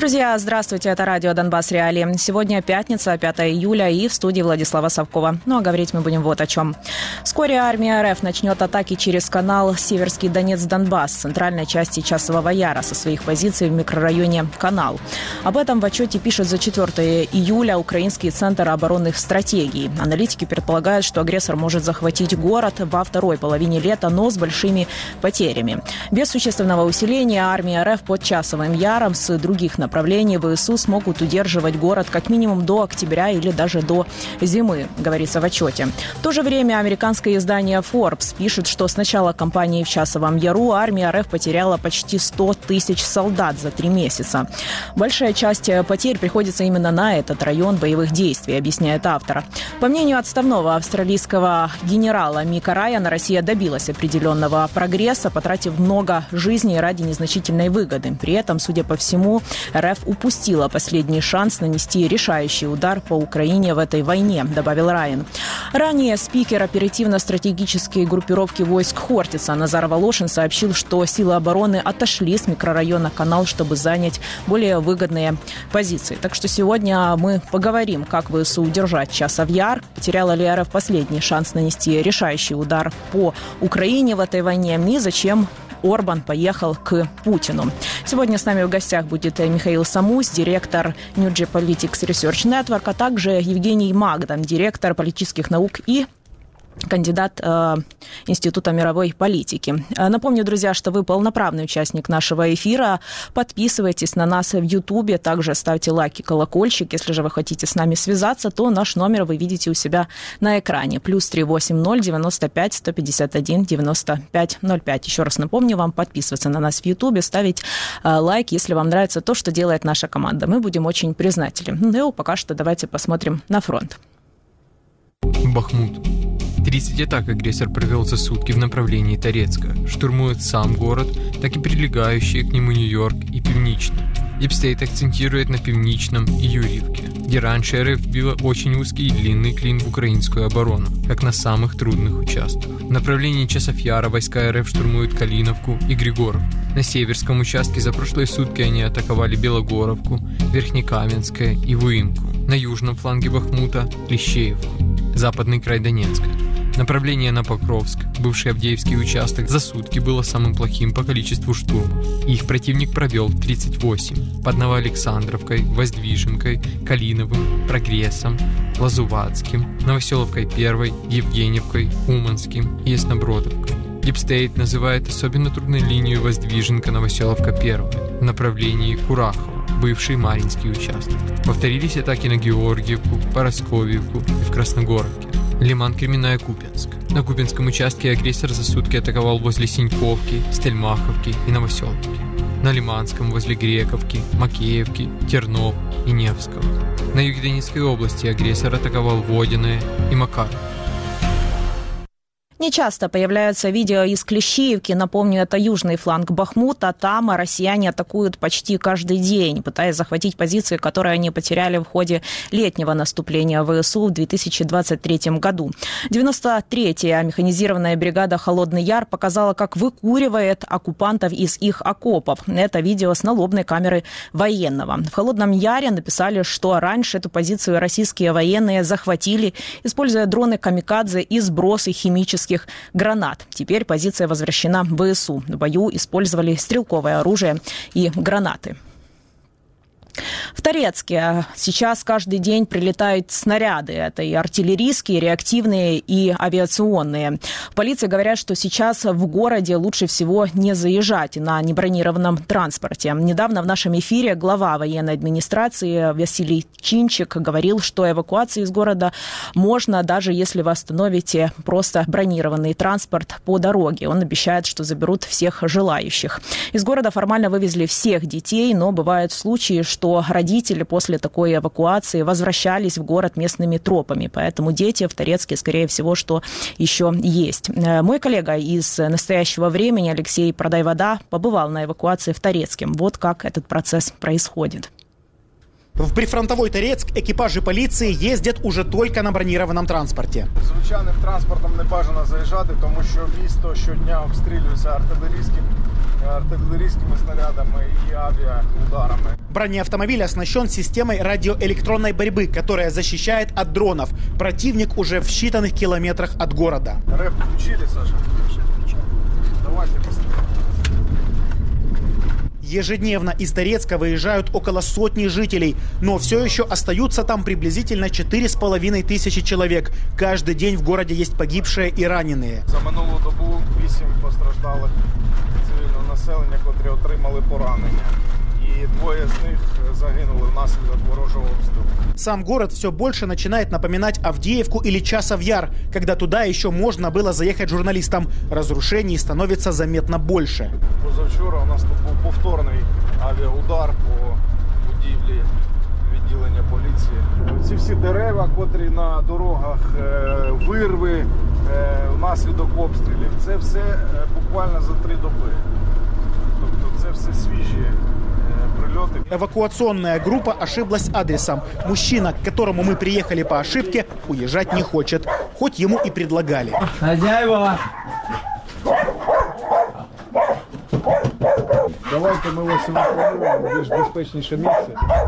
Друзья, здравствуйте, это радио «Донбасс Реалии». Сегодня пятница, 5 июля, и в студии Владислава Совкова. Ну а говорить мы будем вот о чем. Вскоре армия РФ начнет атаки через канал Северский Донец-Донбасс, центральной части Часового Яра, со своих позиций в микрорайоне Канал. Об этом в отчете пишет за 4 июля Украинский центр оборонных стратегий. Аналитики предполагают, что агрессор может захватить город во второй половине лета, но с большими потерями. Без существенного усиления армия РФ под Часовым Яром с других направлений ВСУ смогут удерживать город как минимум до октября или даже до зимы, говорится в отчете. В то же время американское издание Forbes пишет, что с начала кампании в Часовом Яру армия РФ потеряла почти 100 тысяч солдат за 3 месяца. Большая часть потерь приходится именно на этот район боевых действий, объясняет автор. По мнению отставного австралийского генерала Мика Райана, Россия добилась определенного прогресса, потратив много жизней ради незначительной выгоды. При этом, судя по всему, РФ упустила последний шанс нанести решающий удар по Украине в этой войне, добавил Райан. Ранее спикер оперативно-стратегической группировки войск Хортица Назар Волошин сообщил, что силы обороны отошли с микрорайона Канал, чтобы занять более выгодные позиции. Так что сегодня мы поговорим, как ВСУ удержать Часов Яр, потеряла ли РФ последний шанс нанести решающий удар по Украине в этой войне и зачем Орбан поехал к Путину. Сегодня с нами в гостях будет Михаил Самусь, директор New Geopolitics Research Network, а также Евгений Магдан, директор политических наук и кандидат Института мировой политики. Напомню, друзья, что вы полноправный участник нашего эфира. Подписывайтесь на нас в Ютубе, также ставьте лайки, колокольчик. Если же вы хотите с нами связаться, то наш номер вы видите у себя на экране. +380 95 151 95 05. Еще раз напомню вам, подписываться на нас в Ютубе, ставить лайк, если вам нравится то, что делает наша команда. Мы будем очень признательны. Ну, пока что давайте посмотрим на фронт. Бахмут. 30 атак агрессор провел за сутки в направлении Торецка. Штурмует сам город, так и прилегающие к нему Нью-Йорк и Північний. Дипстейт акцентирует на Північном и Юрьевке, где раньше РФ вбила очень узкий и длинный клин в украинскую оборону, как на самых трудных участках. В направлении Часов Яра войска РФ штурмуют Калиновку и Григоровку. На северском участке за прошлые сутки они атаковали Белогоровку, Верхнекаменское и Выемку. На южном фланге Бахмута – Клещеевку. Западный край Донецка. Направление на Покровск, бывший Авдеевский участок, за сутки было самым плохим по количеству штурмов. Их противник провел 38. Под Новоалександровкой, Воздвиженкой, Калиновым, Прогрессом, Лазуватским, Новоселовкой 1, Евгеньевкой, Уманским и Яснобродовкой. Дипстейт называет особенно трудной линию Воздвиженка-Новоселовка 1 в направлении Курахова, бывший Маринский участок. Повторились атаки на Георгиевку, Поросковьевку и в Красногоровке. Лиман-Кременная-Купенск. На Купенском участке агрессор за сутки атаковал возле Синьковки, Стельмаховки и Новоселовки. На Лиманском возле Грековки, Макеевки, Тернов и Невского. На юге Донецкой области агрессор атаковал Водяное и Макаров. Нечасто появляются видео из Клещеевки. Напомню, это южный фланг Бахмута. Там россияне атакуют почти каждый день, пытаясь захватить позиции, которые они потеряли в ходе летнего наступления ВСУ в 2023 году. 93-я механизированная бригада «Холодный Яр» показала, как выкуривает оккупантов из их окопов. Это видео с налобной камеры военного. В Холодном Яре написали, что раньше эту позицию российские военные захватили, используя дроны «Камикадзе» и сбросы химических гранат. Теперь позиция возвращена ВСУ. В бою использовали стрелковое оружие и гранаты. В Торецке сейчас каждый день прилетают снаряды. Это и артиллерийские, и реактивные, и авиационные. В полиции говорят, что сейчас в городе лучше всего не заезжать на небронированном транспорте. Недавно в нашем эфире глава военной администрации Василий Чинчик говорил, что эвакуации из города можно, даже если вы остановите просто бронированный транспорт по дороге. Он обещает, что заберут всех желающих. Из города формально вывезли всех детей, но бывают случаи, что родители после такой эвакуации возвращались в город местными тропами. Поэтому дети в Торецке, скорее всего, что еще есть. Мой коллега из «Настоящего времени» Алексей Продайвода побывал на эвакуации в Торецке. Вот как этот процесс происходит. В прифронтовой Торецк экипажи полиции ездят уже только на бронированном транспорте. Звичайним транспортом не бажано заїжджати, тому що місто щодня обстрілюється артиллерийскими снарядами и авиаударами. Бронеавтомобиль оснащен системой радиоэлектронной борьбы, которая защищает от дронов. Противник уже в считанных километрах от города. РФ включили, Саша? Давайте посмотрим. Ежедневно из Торецка выезжают около сотни жителей, но все еще остаются там приблизительно 4500 человек. Каждый день в городе есть погибшие и раненые. За минулу добу 8 постраждалих цивільного населення, котрі отримали поранення. И 2 из них загинули внаслідок ворожого обстрілу. Сам город все больше начинает напоминать Авдеевку или Часов Яр, когда туда еще можно было заехать журналистам. Разрушений становится заметно больше. Позавчора у нас тут був повторний авіаудар по будівлі відділення поліції. Ці всі дерева, котрі на дорогах, вирви внаслідок обстрілів, це все буквально за 3 доби. Тобто це все свіжі прильоти. Эвакуационная группа ошиблась адресом. Мужчина, к которому мы приехали по ошибке, уезжать не хочет, хоть ему и предлагали. Хозяева! Давайте ми вас евакуюємо в більш безпечніше місце.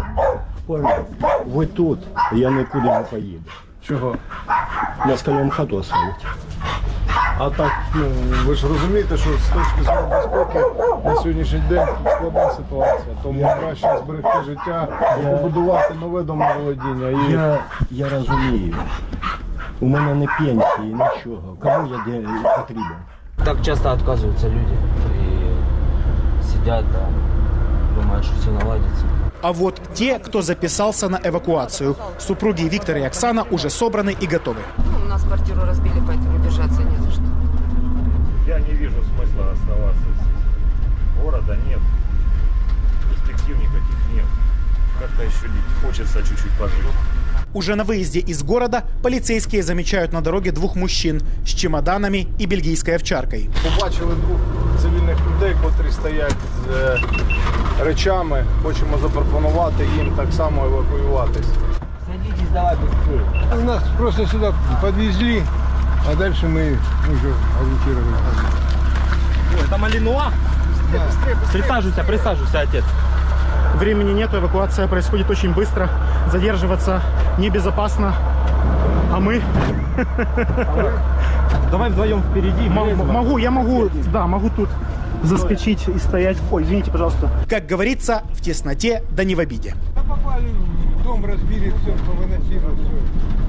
Ви тут, я нікуди не поїду. Чого? Я скажу хату оставити. А так, ви ж розумієте, що з точки зору безпеки на сьогоднішній день складна ситуація. Тому краще зберегти життя і побудувати нове домоволодіння. Я розумію. У мене не пенсії, нічого. Кому я потрібен? Так часто отказываются люди и сидят, да, думают, что все наладится. А вот те, кто записался на эвакуацию. Супруги Виктор и Оксана уже собраны и готовы. У нас квартиру разбили, поэтому держаться не за что. Я не вижу смысла оставаться здесь. Города нет, перспектив никаких нет. Как-то еще хочется чуть-чуть пожить. Уже на выезде из города полицейские замечают на дороге 2 мужчин с чемоданами и бельгийской овчаркой. Побачили 2 цивільних людей, котрі стоять з речами. Хочемо запропонувати їм так само евакуюватись. Садитесь, давай быстрее. Нас просто сюда подвезли, а дальше мы уже ориентировали. Это Малинуа? Присаживайся, отец. Времени нет, эвакуация происходит очень быстро. Задерживаться небезопасно. А мы? Давай вдвоем впереди. Могу тут заскочить и стоять. Ой, извините, пожалуйста. Как говорится, в тесноте, да не в обиде. Попали в дом, разбили все, повыносило все.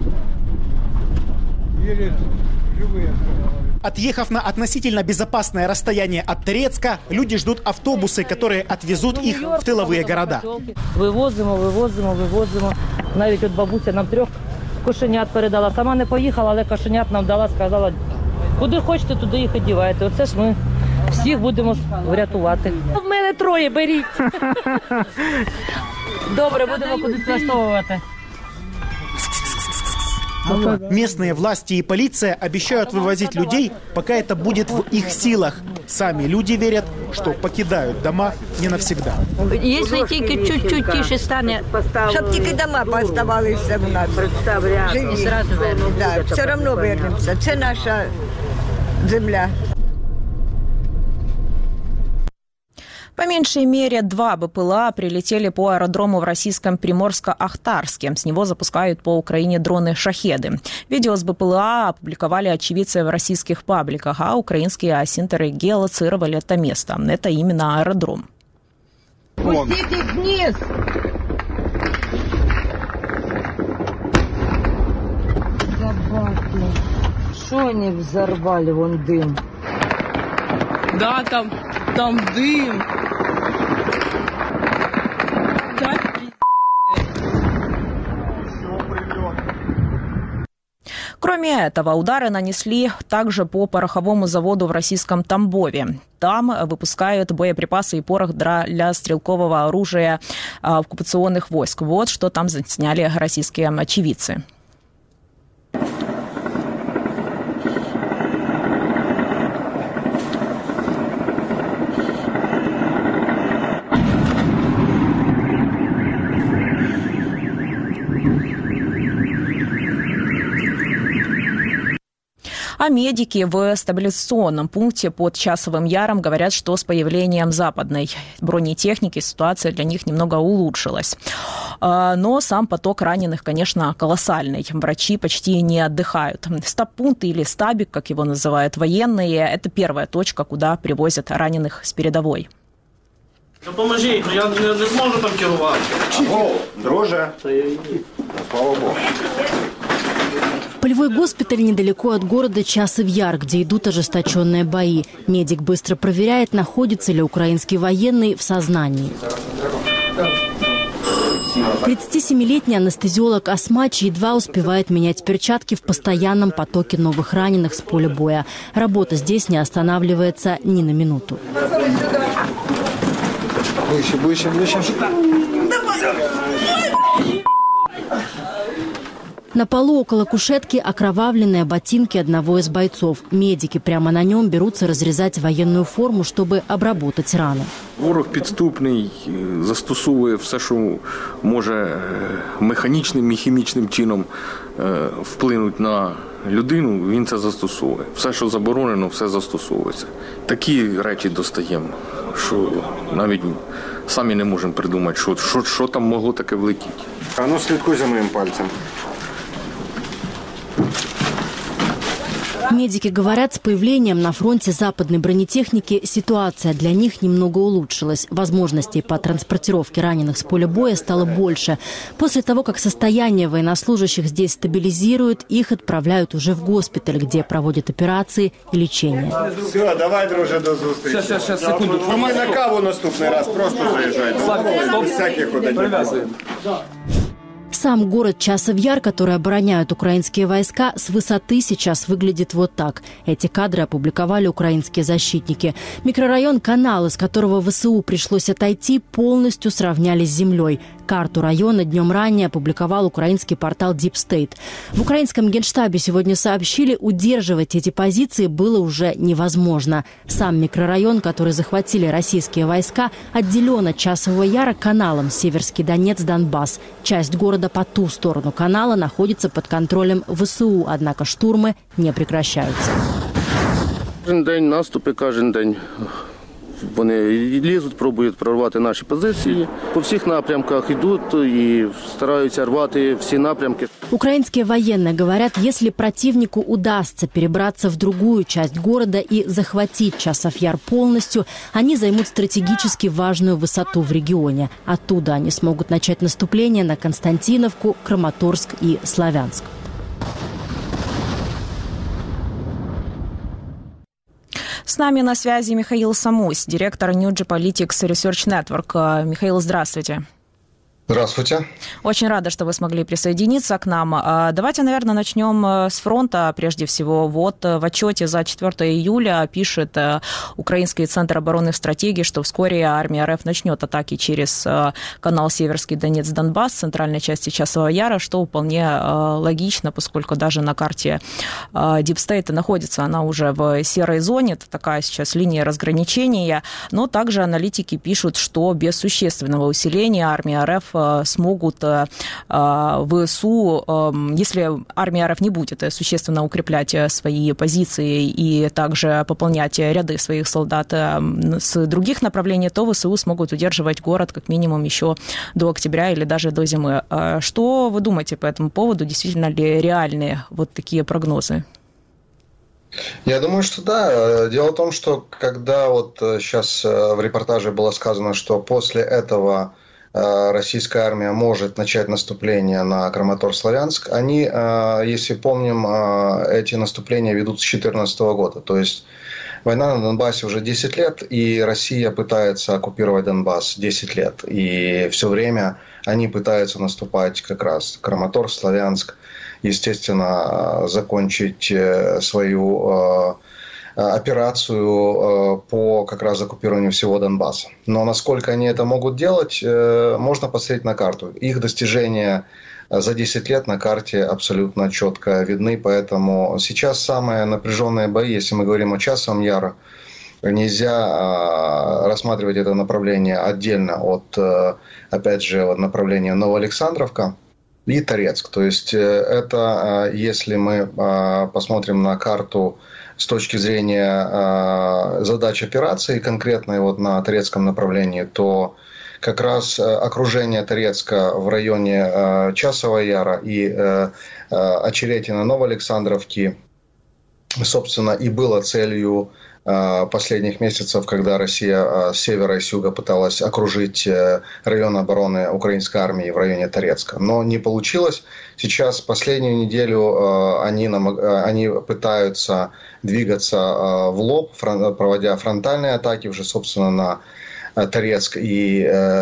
Еле живые остались. Отъехав на относительно безопасное расстояние от Торецка, люди ждут автобусы, которые отвезут их в тыловые города. Вивозимо. Навіть от бабуся нам 3 кошенят передала. Сама не поїхала, але кошенят нам дала, сказала, куди хочете, туди їх одівайте. Оце ж ми всіх будемо врятувати. В мене 3, беріть. Добре, будемо кудись влаштовувати. Местные власти и полиция обещают вывозить людей, пока это будет в их силах. Сами люди верят, что покидают дома не навсегда. Якщо тільки чуть-чуть тише стане, щоб тільки дома поставалися в нас. Живі. Да, все одно вернемося. Це наша земля. По меньшей мере 2 БПЛА прилетели по аэродрому в российском Приморско-Ахтарске. С него запускают по Украине дроны-шахеды. Видео с БПЛА опубликовали очевидцы в российских пабликах, а украинские осинтеры геолоцировали это место. Это именно аэродром. Пуститесь вниз! Забавно. Что они взорвали? Вон дым. Да, там дым. Кроме этого, удары нанесли также по пороховому заводу в российском Тамбове. Там выпускают боеприпасы и порох для стрелкового оружия оккупационных войск. Вот что там засняли российские очевидцы. А медики в стабилизационном пункте под Часовым Яром говорят, что с появлением западной бронетехники ситуация для них немного улучшилась. Но сам поток раненых, конечно, колоссальный. Врачи почти не отдыхают. Стаб-пункт или стабик, как его называют военные, это первая точка, куда привозят раненых с передовой. Поможіть, я не зможу там керувати. Друже, слава Богу. Полевой госпиталь недалеко от города Часов Яр, где идут ожесточенные бои. Медик быстро проверяет, находится ли украинский военный в сознании. 37-летний анестезиолог Асмач едва успевает менять перчатки в постоянном потоке новых раненых с поля боя. Работа здесь не останавливается ни на минуту. Выше. На полу около кушетки окровавленные ботинки одного из бойцов. Медики прямо на нем берутся разрезать воєнну форму, щоб обработати рани. Ворог підступний, застосовує все, що може механічним і хімічним чином вплинути на людину, він це застосовує. Все, що заборонено, все застосовується. Такі речі достаємо, що навіть самі не можемо придумати, що там могло таке влетіти. А ну слідкуй за моїм пальцем. Медики говорят, с появлением на фронте западной бронетехники ситуация для них немного улучшилась. Возможностей по транспортировке раненых с поля боя стало больше. После того, как состояние военнослужащих здесь стабилизируют, их отправляют уже в госпиталь, где проводят операции и лечение. Все, давай, друже, до зустрічі. Сейчас, секунду. Ми на каву наступний раз, просто заїжджайте. Без всяких ходить. Сам город Часов Яр, который обороняют украинские войска, с высоты сейчас выглядит вот так. Эти кадры опубликовали украинские защитники. Микрорайон Канал, из которого ВСУ пришлось отойти, полностью сравняли с землей. Карту района днем ранее опубликовал украинский портал Deep State. В украинском генштабе сегодня сообщили, удерживать эти позиции было уже невозможно. Сам микрорайон, который захватили российские войска, отделен от Часового Яра каналом Северский Донец, Донбасс. Часть города по ту сторону канала находится под контролем ВСУ, однако штурмы не прекращаются. Кожен день наступи, кожен день вони лізуть, пробують прорвати наші позиції. По всіх напрямках йдуть і стараються рвати всі напрямки. Украинские военные говорят, если противнику удастся перебраться в другую часть города и захватить Часов Яр полностью, они займут стратегически важную высоту в регионе. Оттуда они смогут начать наступление на Константиновку, Краматорск и Славянск. С нами на связи Михаил Самусь, директор New Geopolitics Research Network. Михаил, здравствуйте. Здравствуйте. Очень рада, что вы смогли присоединиться к нам. Давайте, наверное, начнем с фронта прежде всего. Вот в отчете за 4 июля пишет Украинский центр оборонных стратегий, что вскоре армия РФ начнет атаки через канал Северский Донец, Донбасс, центральной части Часового Яра, что вполне логично, поскольку даже на карте Deep State находится она уже в серой зоне. Это такая сейчас линия разграничения. Но также аналитики пишут, что без существенного усиления армия РФ смогут ВСУ, если армия РФ не будет существенно укреплять свои позиции и также пополнять ряды своих солдат с других направлений, то ВСУ смогут удерживать город как минимум еще до октября или даже до зимы. Что вы думаете по этому поводу? Действительно ли реальные вот такие прогнозы? Я думаю, что да. Дело в том, что когда вот сейчас в репортаже было сказано, что после этого российская армия может начать наступление на Краматорск-Славянск, они, если помним, эти наступления ведут с 2014 года. То есть война на Донбассе уже 10 лет, и Россия пытается оккупировать Донбасс 10 лет. И все время они пытаются наступать как раз Краматорск, Славянск, естественно, закончить свою операцию по как раз оккупированию всего Донбасса. Но насколько они это могут делать, можно посмотреть на карту. Их достижения за 10 лет на карте абсолютно четко видны, поэтому сейчас самые напряженные бои, если мы говорим о Часовом Яре, нельзя рассматривать это направление отдельно от, опять же, направления Новоалександровка. и Торецк. То есть это, если мы посмотрим на карту с точки зрения задач операции, конкретной вот на Торецком направлении, то как раз окружение Торецка в районе Часового Яра и Очеретина, Новоалександровки, собственно, и было целью последних месяцев, когда Россия с севера и с юга пыталась окружить район обороны украинской армии в районе Торецка. Но не получилось. Сейчас, последнюю неделю, они пытаются двигаться в лоб, проводя фронтальные атаки уже, собственно, на Торецк и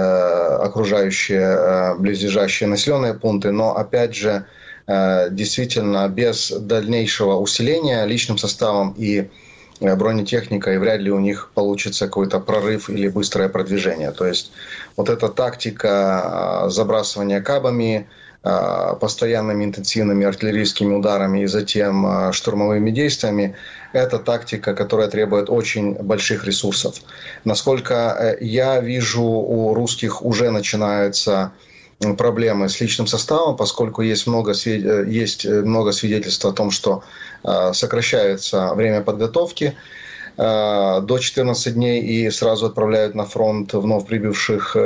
окружающие близлежащие населенные пункты. Но, опять же, действительно, без дальнейшего усиления личным составом и бронетехникой вряд ли у них получится какой-то прорыв или быстрое продвижение. То есть вот эта тактика забрасывания кабами, постоянными интенсивными артиллерийскими ударами и затем штурмовыми действиями, это тактика, которая требует очень больших ресурсов. Насколько я вижу, у русских уже начинаются проблемы с личным составом, поскольку есть много свидетельств о том, что сокращается время подготовки до 14 дней и сразу отправляют на фронт вновь прибывших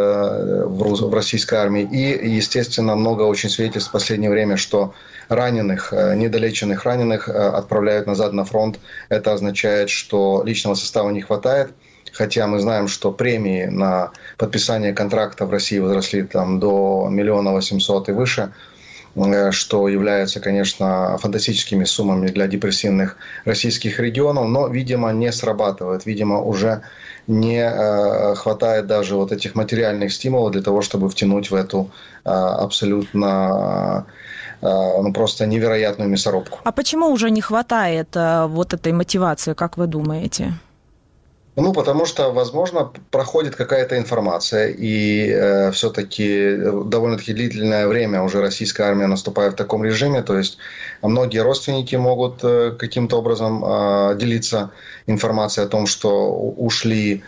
в российской армии. И, естественно, много очень свидетельств в последнее время, что раненых, недолеченных раненых отправляют назад на фронт. Это означает, что личного состава не хватает. Хотя мы знаем, что премии на подписание контракта в России возросли там до 1 800 000 и выше, что является, конечно, фантастическими суммами для депрессивных российских регионов, но, видимо, не срабатывает. Видимо, уже не хватает даже вот этих материальных стимулов для того, чтобы втянуть в эту абсолютно просто невероятную мясорубку. А почему уже не хватает вот этой мотивации, как вы думаете? Ну, потому что, возможно, проходит какая-то информация, и все-таки довольно-таки длительное время уже российская армия наступает в таком режиме, то есть многие родственники могут каким-то образом делиться информацией о том, что ушли,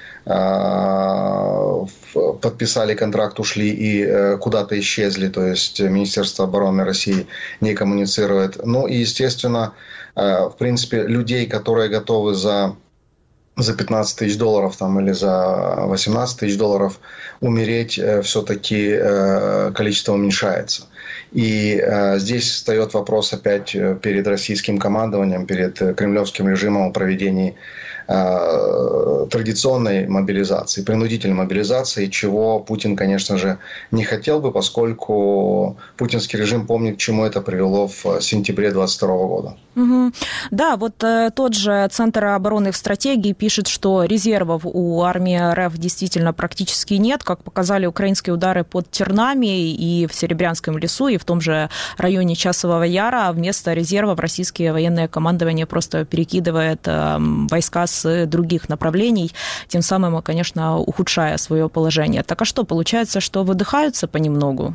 подписали контракт, ушли и куда-то исчезли, то есть Министерство обороны России не коммуницирует. Ну и, естественно, в принципе, людей, которые готовы за 15 000 долларов там, или за 18 000 долларов умереть, все-таки количество уменьшается. И здесь встает вопрос опять перед российским командованием, перед кремлевским режимом о проведении традиционной мобилизации, принудительной мобилизации, чего Путин, конечно же, не хотел бы, поскольку путинский режим помнит, к чему это привело в сентябре 2022 года. Угу. Да, вот тот же Центр обороны в стратегии пишет, что резервов у армии РФ действительно практически нет, как показали украинские удары под Тернами и в Серебрянском лесу, и в том же районе Часового Яра. Вместо резервов российское военное командование просто перекидывает войска с других направлений, тем самым, конечно, ухудшая свое положение. Так а что, получается, что выдыхаются понемногу?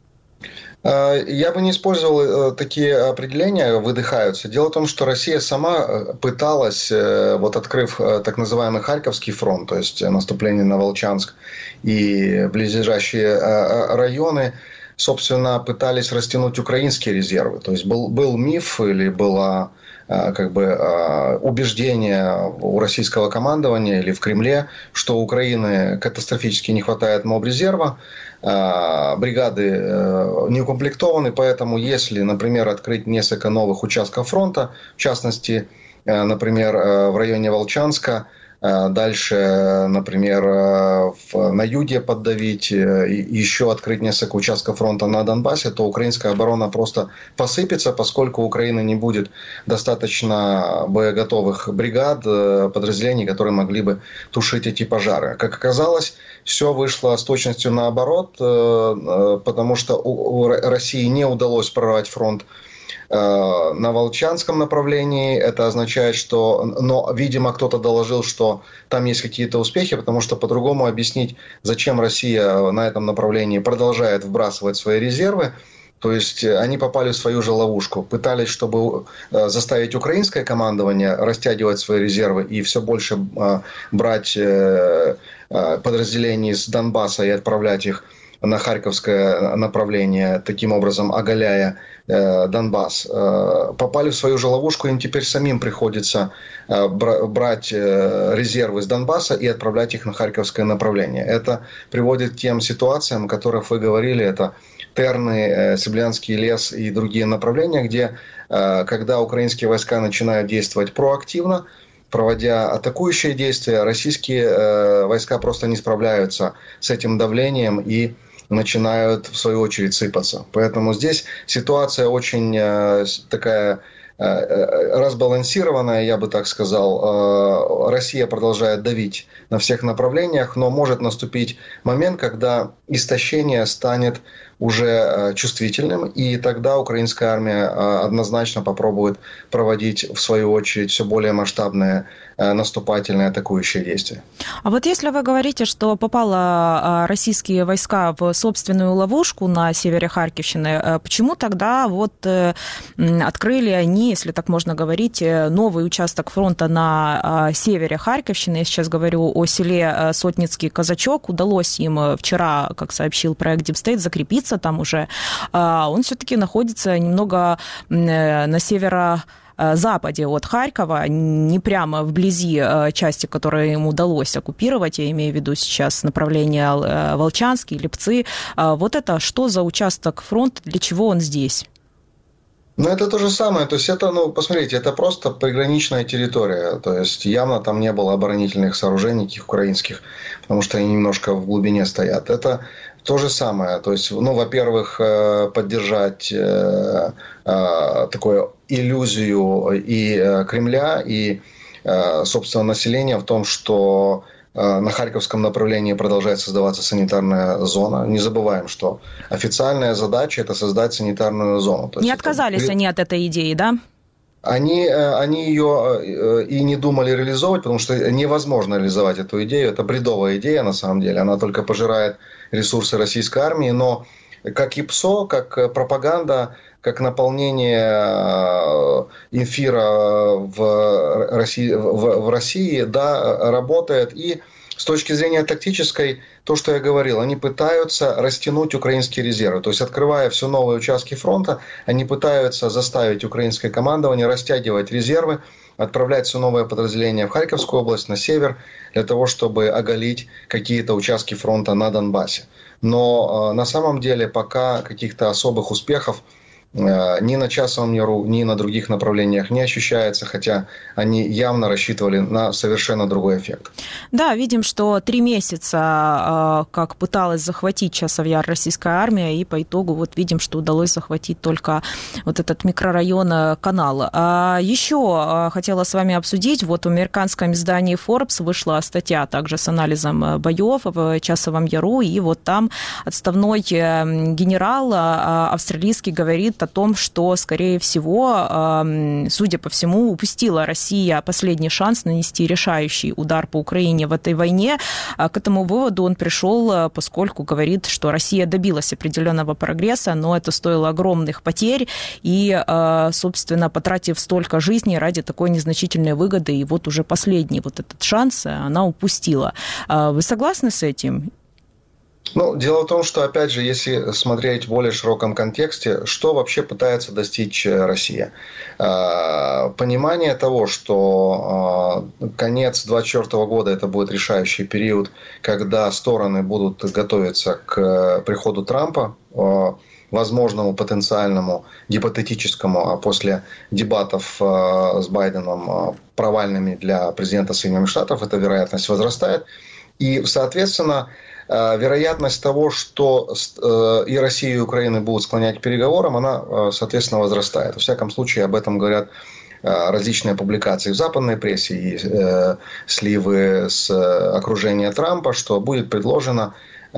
Я бы не использовал такие определения, выдыхаются. Дело в том, что Россия сама пыталась, вот открыв так называемый Харьковский фронт, то есть наступление на Волчанск и близлежащие районы, собственно, пытались растянуть украинские резервы. То есть был миф или было убеждение у российского командования или в Кремле, что у Украины катастрофически не хватает мобрезерва, бригады не укомплектованы, поэтому если, например, открыть несколько новых участков фронта, в частности, например, в районе Волчанска, дальше, например, на юге поддавить, еще открыть несколько участков фронта на Донбассе, то украинская оборона просто посыпется, поскольку у Украины не будет достаточно боеготовых бригад, подразделений, которые могли бы тушить эти пожары. Как оказалось, все вышло с точностью наоборот, потому что у России не удалось прорвать фронт на Волчанском направлении. Это означает, что, но, видимо, кто-то доложил, что там есть какие-то успехи, потому что по-другому объяснить, зачем Россия на этом направлении продолжает вбрасывать свои резервы. То есть они попали в свою же ловушку. Пытались, чтобы заставить украинское командование растягивать свои резервы и все больше брать подразделений с Донбасса и отправлять их на Харьковское направление, таким образом оголяя Донбасс, попали в свою же ловушку, им теперь самим приходится брать резервы с Донбасса и отправлять их на Харьковское направление. Это приводит к тем ситуациям, о которых вы говорили, это Терны, Себлянский лес и другие направления, где, когда украинские войска начинают действовать проактивно, проводя атакующие действия, российские войска просто не справляются с этим давлением и начинают, в свою очередь, сыпаться. Поэтому здесь ситуация очень такая разбалансированная, я бы так сказал. Россия продолжает давить на всех направлениях, но может наступить момент, когда истощение станет уже чувствительным, и тогда украинская армия однозначно попробует проводить, в свою очередь, все более масштабные наступательные атакующие действия. А вот если вы говорите, что попали российские войска в собственную ловушку на севере Харьковщины, почему тогда вот открыли они, если так можно говорить, новый участок фронта на севере Харьковщины? Я сейчас говорю о селе Сотницкий Казачок. Удалось им вчера, как сообщил проект Deep State, закрепиться там уже. Он все-таки находится немного на северо-западе от Харькова, не прямо вблизи части, которую им удалось оккупировать, я имею в виду сейчас направление Волчанский, Липцы. Вот это что за участок фронта, для чего он здесь? Ну, это то же самое. То есть, это, посмотрите, это просто приграничная территория. То есть, явно там не было оборонительных сооружений, никаких украинских, потому что они немножко в глубине стоят. Это то же самое. То есть, во-первых, поддержать такую иллюзию и Кремля, и, собственно, населения в том, что на Харьковском направлении продолжает создаваться санитарная зона. Не забываем, что официальная задача – это создать санитарную зону. Не отказались они от этой идеи, да? Они ее и не думали реализовывать, потому что невозможно реализовать эту идею. Это бредовая идея, на самом деле. Она только пожирает ресурсы российской армии. Но как ИПСО, как пропаганда, как наполнение эфира в России, да, работает. И с точки зрения тактической, то, что я говорил, они пытаются растянуть украинские резервы. То есть, открывая все новые участки фронта, они пытаются заставить украинское командование растягивать резервы, отправлять все новые подразделения в Харьковскую область, на север, для того, чтобы оголить какие-то участки фронта на Донбассе. Но на самом деле пока каких-то особых успехов ни на Часовом Яру, ни на других направлениях не ощущается, хотя они явно рассчитывали на совершенно другой эффект. Да, видим, что 3 месяца как пыталась захватить Часов Яр российская армия, и по итогу вот видим, что удалось захватить только вот этот микрорайон Канал. Еще хотела с вами обсудить, вот в американском издании Forbes вышла статья также с анализом боев в Часовом Яру, и вот там отставной генерал австралийский говорит о том, что, скорее всего, судя по всему, упустила Россия последний шанс нанести решающий удар по Украине в этой войне. К этому выводу он пришел, поскольку говорит, что Россия добилась определенного прогресса, но это стоило огромных потерь и, собственно, потратив столько жизней ради такой незначительной выгоды, и вот уже последний вот этот шанс она упустила. Вы согласны с этим? Дело в том, что, опять же, если смотреть в более широком контексте, что вообще пытается достичь Россия? Понимание того, что конец 2024 года это будет решающий период, когда стороны будут готовиться к приходу Трампа, возможному, потенциальному, гипотетическому, а после дебатов с Байденом провальными для президента Соединенных Штатов, эта вероятность возрастает. И, соответственно, вероятность того, что и Россия, и Украина будут склонять к переговорам, она, соответственно, возрастает. Во всяком случае, об этом говорят различные публикации в западной прессе и сливы с окружения Трампа, что будет предложено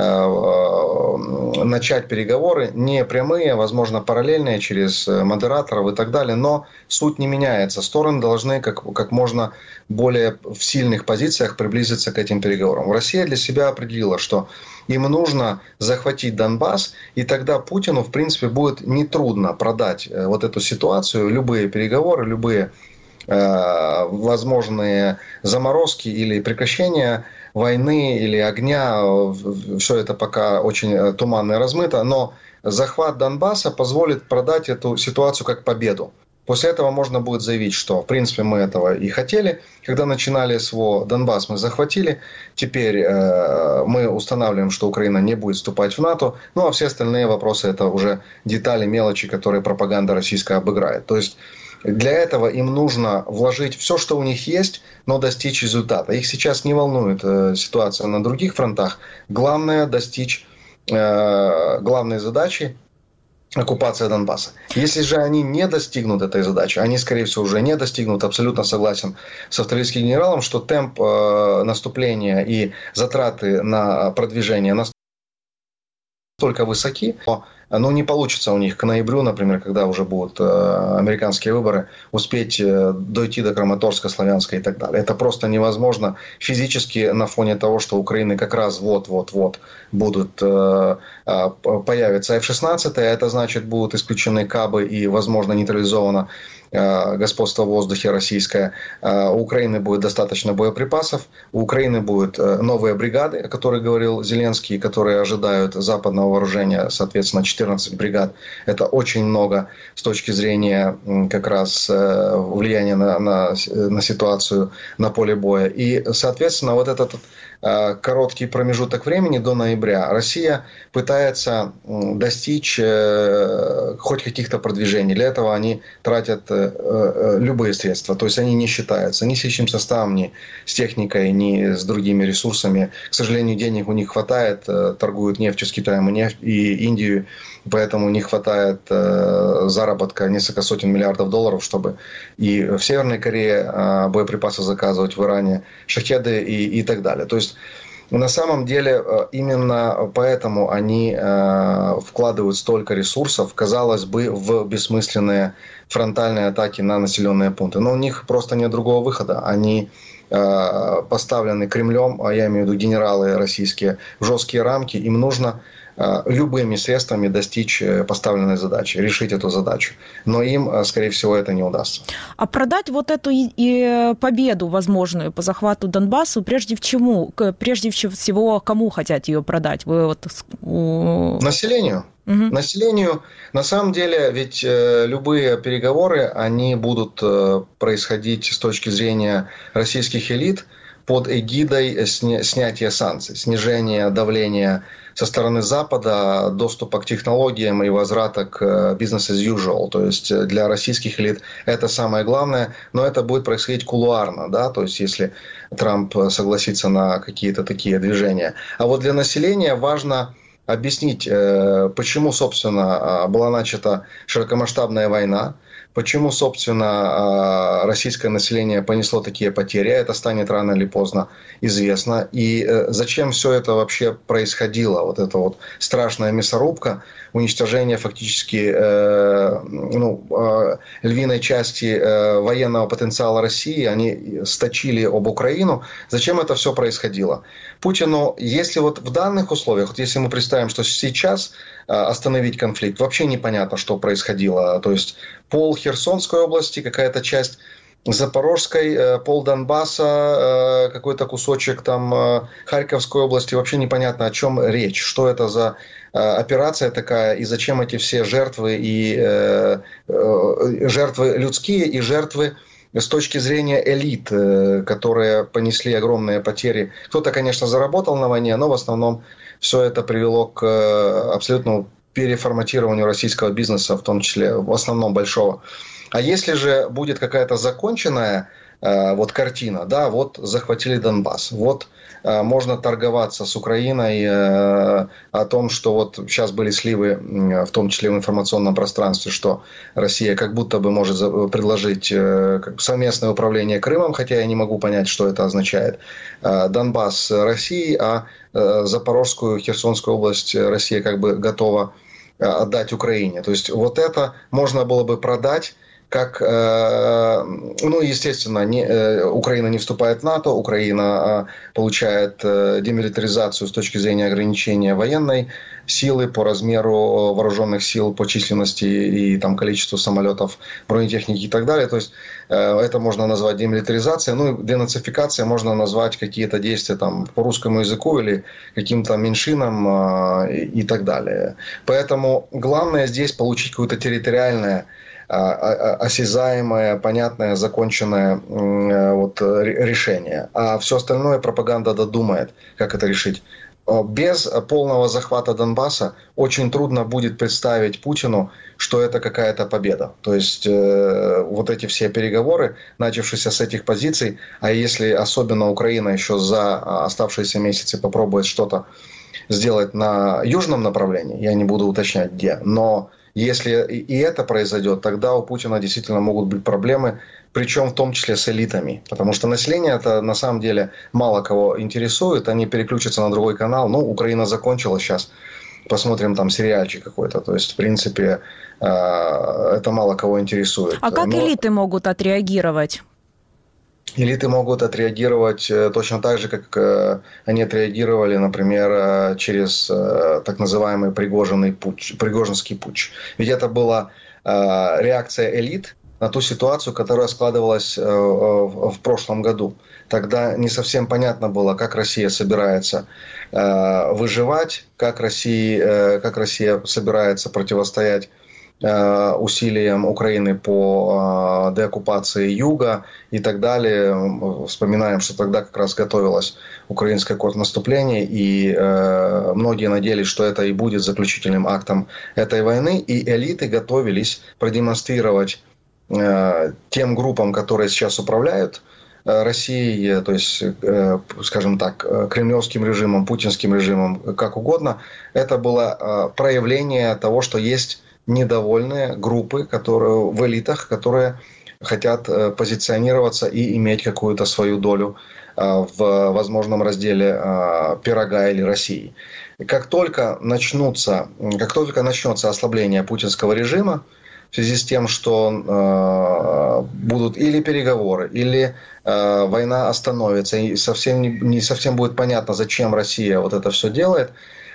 начать переговоры не прямые, возможно, параллельные через модераторов и так далее, но суть не меняется. Стороны должны как можно более в сильных позициях приблизиться к этим переговорам. Россия для себя определила, что им нужно захватить Донбасс, и тогда Путину, в принципе, будет нетрудно продать вот эту ситуацию, любые переговоры, любые возможные заморозки или прекращение войны или огня. Все это пока очень туманно и размыто, но захват Донбасса позволит продать эту ситуацию как победу. После этого можно будет заявить, что, в принципе, мы этого и хотели. Когда начинали СВО, Донбасс мы захватили. Теперь мы устанавливаем, что Украина не будет вступать в НАТО. Ну, а все остальные вопросы – это уже детали, мелочи, которые пропаганда российская обыграет. То есть для этого им нужно вложить все, что у них есть, но достичь результата. Их сейчас не волнует ситуация на других фронтах. Главное – достичь главной задачи – оккупация Донбасса. Если же они не достигнут этой задачи, они, скорее всего, уже не достигнут, абсолютно согласен с австралийским генералом, что темп наступления и затраты на продвижение настолько высоки, но не получится у них к ноябрю, например, когда уже будут американские выборы, успеть дойти до Краматорска, Славянска и так далее. Это просто невозможно физически на фоне того, что у Украины как раз вот-вот-вот будут появятся F-16, это значит будут исключены кабы и, возможно, нейтрализовано господство в воздухе российское. У Украины будет достаточно боеприпасов, у Украины будут новые бригады, о которых говорил Зеленский, которые ожидают западного вооружения, соответственно, 14 бригад. Это очень много с точки зрения как раз влияния на ситуацию на поле боя. И, соответственно, вот этот короткий промежуток времени до ноября Россия пытается достичь хоть каких-то продвижений. Для этого они тратят любые средства. То есть они не считаются ни с личным составом, ни с техникой, ни с другими ресурсами. К сожалению, денег у них хватает. Торгуют нефтью с Китаем и Индией. Поэтому не хватает заработка несколько сотен миллиардов долларов, чтобы и в Северной Корее боеприпасы заказывать, в Иране шахеды и так далее. То есть на самом деле именно поэтому они вкладывают столько ресурсов, казалось бы, в бессмысленные фронтальные атаки на населенные пункты. Но у них просто нет другого выхода. Они поставлены Кремлем, а я имею в виду генералы российские, в жесткие рамки. Им нужно любыми средствами достичь поставленной задачи, решить эту задачу. Но им, скорее всего, это не удастся. А продать вот эту и победу возможную по захвату Донбассу, прежде всего, кому хотят ее продать? Вы вот... Населению. Угу. Населению, на самом деле, ведь любые переговоры, они будут происходить с точки зрения российских элит под эгидой снятия санкций, снижения давления со стороны Запада, доступа к технологиям и возврата к business as usual. То есть для российских элит это самое главное, но это будет происходить кулуарно, да, то есть если Трамп согласится на какие-то такие движения. А вот для населения важно объяснить, почему, собственно, была начата широкомасштабная война, почему, собственно, российское население понесло такие потери, это станет рано или поздно известно, и зачем все это вообще происходило, вот эта вот страшная мясорубка, уничтожение фактически львиной части военного потенциала России, они сточили об Украину. Зачем это все происходило? Путину, если вот в данных условиях, вот если мы представим, что сейчас остановить конфликт, вообще непонятно, что происходило. То есть пол Херсонской области, какая-то часть Запорожской, пол Донбасса, какой-то кусочек там Харьковской области, вообще непонятно, о чем речь, что это за операция такая и зачем эти все жертвы, и жертвы людские и жертвы с точки зрения элит, которые понесли огромные потери. Кто-то, конечно, заработал на войне, но в основном все это привело к абсолютному переформатированию российского бизнеса, в том числе, в основном большого. А если же будет какая-то законченная вот картина, да, вот захватили Донбасс, вот можно торговаться с Украиной о том, что вот сейчас были сливы, в том числе в информационном пространстве, что Россия как будто бы может предложить совместное управление Крымом, хотя я не могу понять, что это означает. Донбасс России, а Запорожскую, Херсонскую область Россия как бы готова отдать Украине. То есть вот это можно было бы продать как, естественно, Украина не вступает в НАТО, Украина получает демилитаризацию с точки зрения ограничения военной силы по размеру вооруженных сил, по численности и там, количеству самолетов, бронетехники и так далее. То есть это можно назвать демилитаризацией. Денацификация можно назвать какие-то действия там, по русскому языку или каким-то меньшинам и так далее. Поэтому главное здесь получить какое-то территориальное, осязаемое, понятное, законченное решение. А все остальное пропаганда додумает, как это решить. Без полного захвата Донбасса очень трудно будет представить Путину, что это какая-то победа. То есть вот эти все переговоры, начавшиеся с этих позиций, а если особенно Украина еще за оставшиеся месяцы попробует что-то сделать на южном направлении, я не буду уточнять где, но если и это произойдет, тогда у Путина действительно могут быть проблемы, причем в том числе с элитами. Потому что население это на самом деле мало кого интересует, они переключатся на другой канал. Украина закончила сейчас, посмотрим там сериальчик какой-то. То есть, в принципе, это мало кого интересует. А как элиты могут отреагировать? Элиты могут отреагировать точно так же, как они отреагировали, например, через так называемый Пригожинский путч. Ведь это была реакция элит на ту ситуацию, которая складывалась в прошлом году. Тогда не совсем понятно было, как Россия собирается выживать, как Россия собирается противостоять усилиям Украины по деоккупации юга и так далее. Вспоминаем, что тогда как раз готовилось украинское контрнаступление, и многие надеялись, что это и будет заключительным актом этой войны, и элиты готовились продемонстрировать тем группам, которые сейчас управляют Россией, то есть, скажем так, кремлевским режимом, путинским режимом, как угодно, это было проявление того, что есть недовольные группы, которые в элитах, которые хотят позиционироваться и иметь какую-то свою долю в возможном разделе пирога или России. Как только начнется ослабление путинского режима, в связи с тем, что будут или переговоры, или война остановится, и не совсем будет понятно, зачем Россия вот это все делает,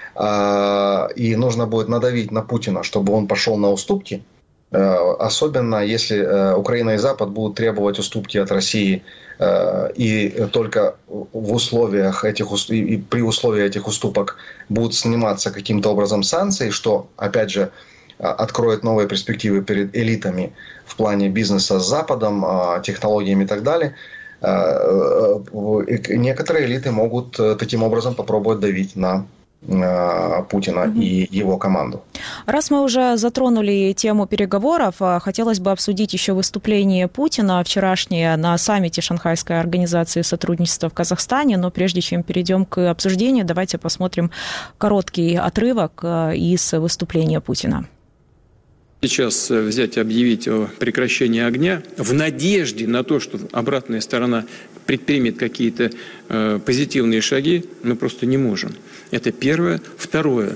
и нужно будет надавить на Путина, чтобы он пошел на уступки, особенно если Украина и Запад будут требовать уступки от России, и только в условиях при условии этих уступок будут сниматься каким-то образом санкции, что, опять же, откроет новые перспективы перед элитами в плане бизнеса с Западом, технологиями и так далее. Некоторые элиты могут таким образом попробовать давить на Путина и его команду. Раз мы уже затронули тему переговоров, хотелось бы обсудить еще выступление Путина вчерашнее на саммите Шанхайской организации сотрудничества в Казахстане. Но прежде чем перейдем к обсуждению, давайте посмотрим короткий отрывок из выступления Путина. Сейчас взять и объявить о прекращении огня в надежде на то, что обратная сторона предпримет какие-то позитивные шаги, мы просто не можем. Это первое. Второе.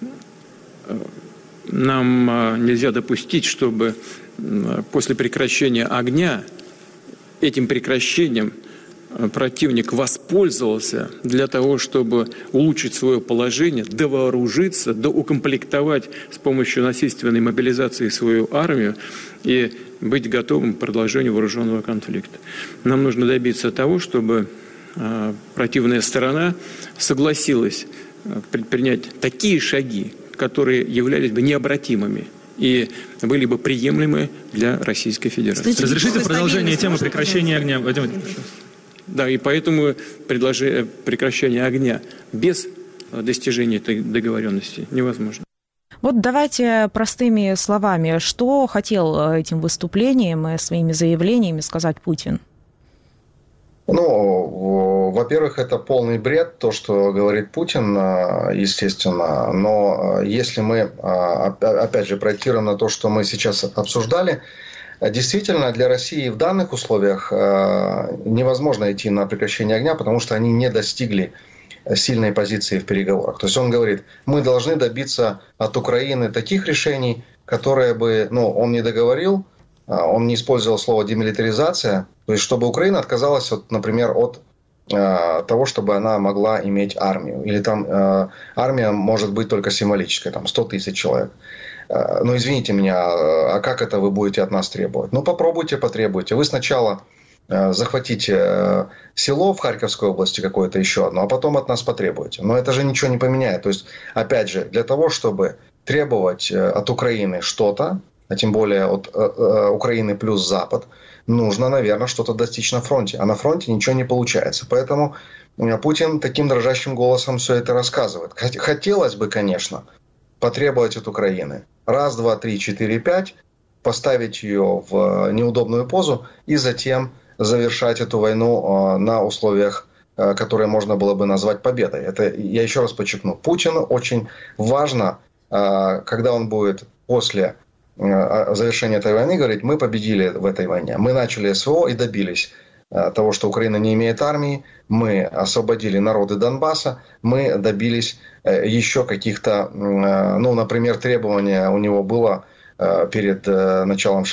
Нам нельзя допустить, чтобы после прекращения огня этим прекращением противник воспользовался для того, чтобы улучшить свое положение, довооружиться, доукомплектовать с помощью насильственной мобилизации свою армию и быть готовым к продолжению вооруженного конфликта. Нам нужно добиться того, чтобы противная сторона согласилась предпринять такие шаги, которые являлись бы необратимыми и были бы приемлемы для Российской Федерации. Разрешите продолжение темы прекращения огня, Владимир Владимирович? Да, и поэтому прекращение огня без достижения этой договоренности невозможно. Вот давайте простыми словами, что хотел этим выступлением и своими заявлениями сказать Путин? Во-первых, это полный бред, то, что говорит Путин, естественно. Но если мы, опять же, проектируем на то, что мы сейчас обсуждали, действительно, для России в данных условиях невозможно идти на прекращение огня, потому что они не достигли сильной позиции в переговорах. То есть он говорит, мы должны добиться от Украины таких решений, которые бы, он не договорил, Он не использовал слово демилитаризация, то есть чтобы Украина отказалась, например, от того, чтобы она могла иметь армию. Или там армия может быть только символической, там 100 тысяч человек. Ну, извините меня, а как это вы будете от нас требовать? Ну, попробуйте, потребуйте. Вы сначала захватите село в Харьковской области какое-то еще одно, а потом от нас потребуете. Но это же ничего не поменяет. То есть, опять же, для того, чтобы требовать от Украины что-то, а тем более от Украины плюс Запад, нужно, наверное, что-то достичь на фронте. А на фронте ничего не получается. Поэтому Путин таким дрожащим голосом все это рассказывает. Хотелось бы, конечно, потребовать от Украины 1, 2, 3, 4, 5, поставить ее в неудобную позу и затем завершать эту войну на условиях, которые можно было бы назвать победой. Это, я еще раз подчеркну, Путину очень важно, когда он будет после завершения этой войны говорить: мы победили в этой войне, мы начали СВО и добились того, что Украина не имеет армии, мы освободили народы Донбасса, мы добились еще каких-то, ну, например, требования у него было перед началом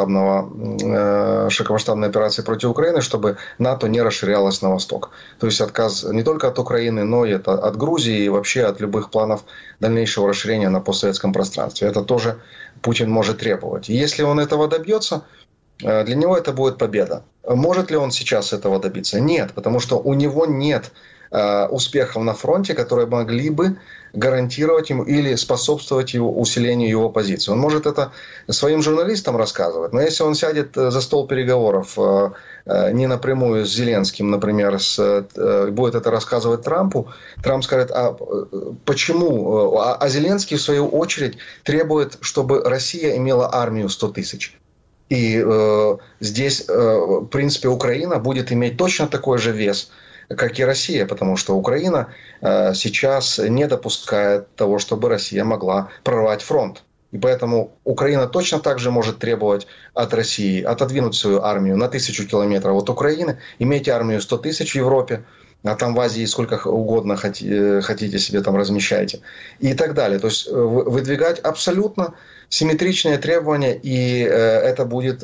широкомасштабной операции против Украины, чтобы НАТО не расширялось на восток. То есть отказ не только от Украины, но и от Грузии и вообще от любых планов дальнейшего расширения на постсоветском пространстве. Это тоже Путин может требовать. И если он этого добьется, для него это будет победа. Может ли он сейчас этого добиться? Нет, потому что у него нет успехов на фронте, которые могли бы гарантировать ему или способствовать его усилению его позиции. Он может это своим журналистам рассказывать, но если он сядет за стол переговоров не напрямую с Зеленским, например, будет это рассказывать Трампу, Трамп скажет: а почему? А Зеленский, в свою очередь, требует, чтобы Россия имела армию 100 тысяч. И здесь, в принципе, Украина будет иметь точно такой же вес, как и Россия, потому что Украина сейчас не допускает того, чтобы Россия могла прорвать фронт. И поэтому Украина точно так же может требовать от России отодвинуть свою армию на 1000 километров от Украины, иметь армию 100 тысяч в Европе, а там в Азии сколько угодно хотите себе там размещайте, и так далее. То есть выдвигать абсолютно симметричные требования, и это будет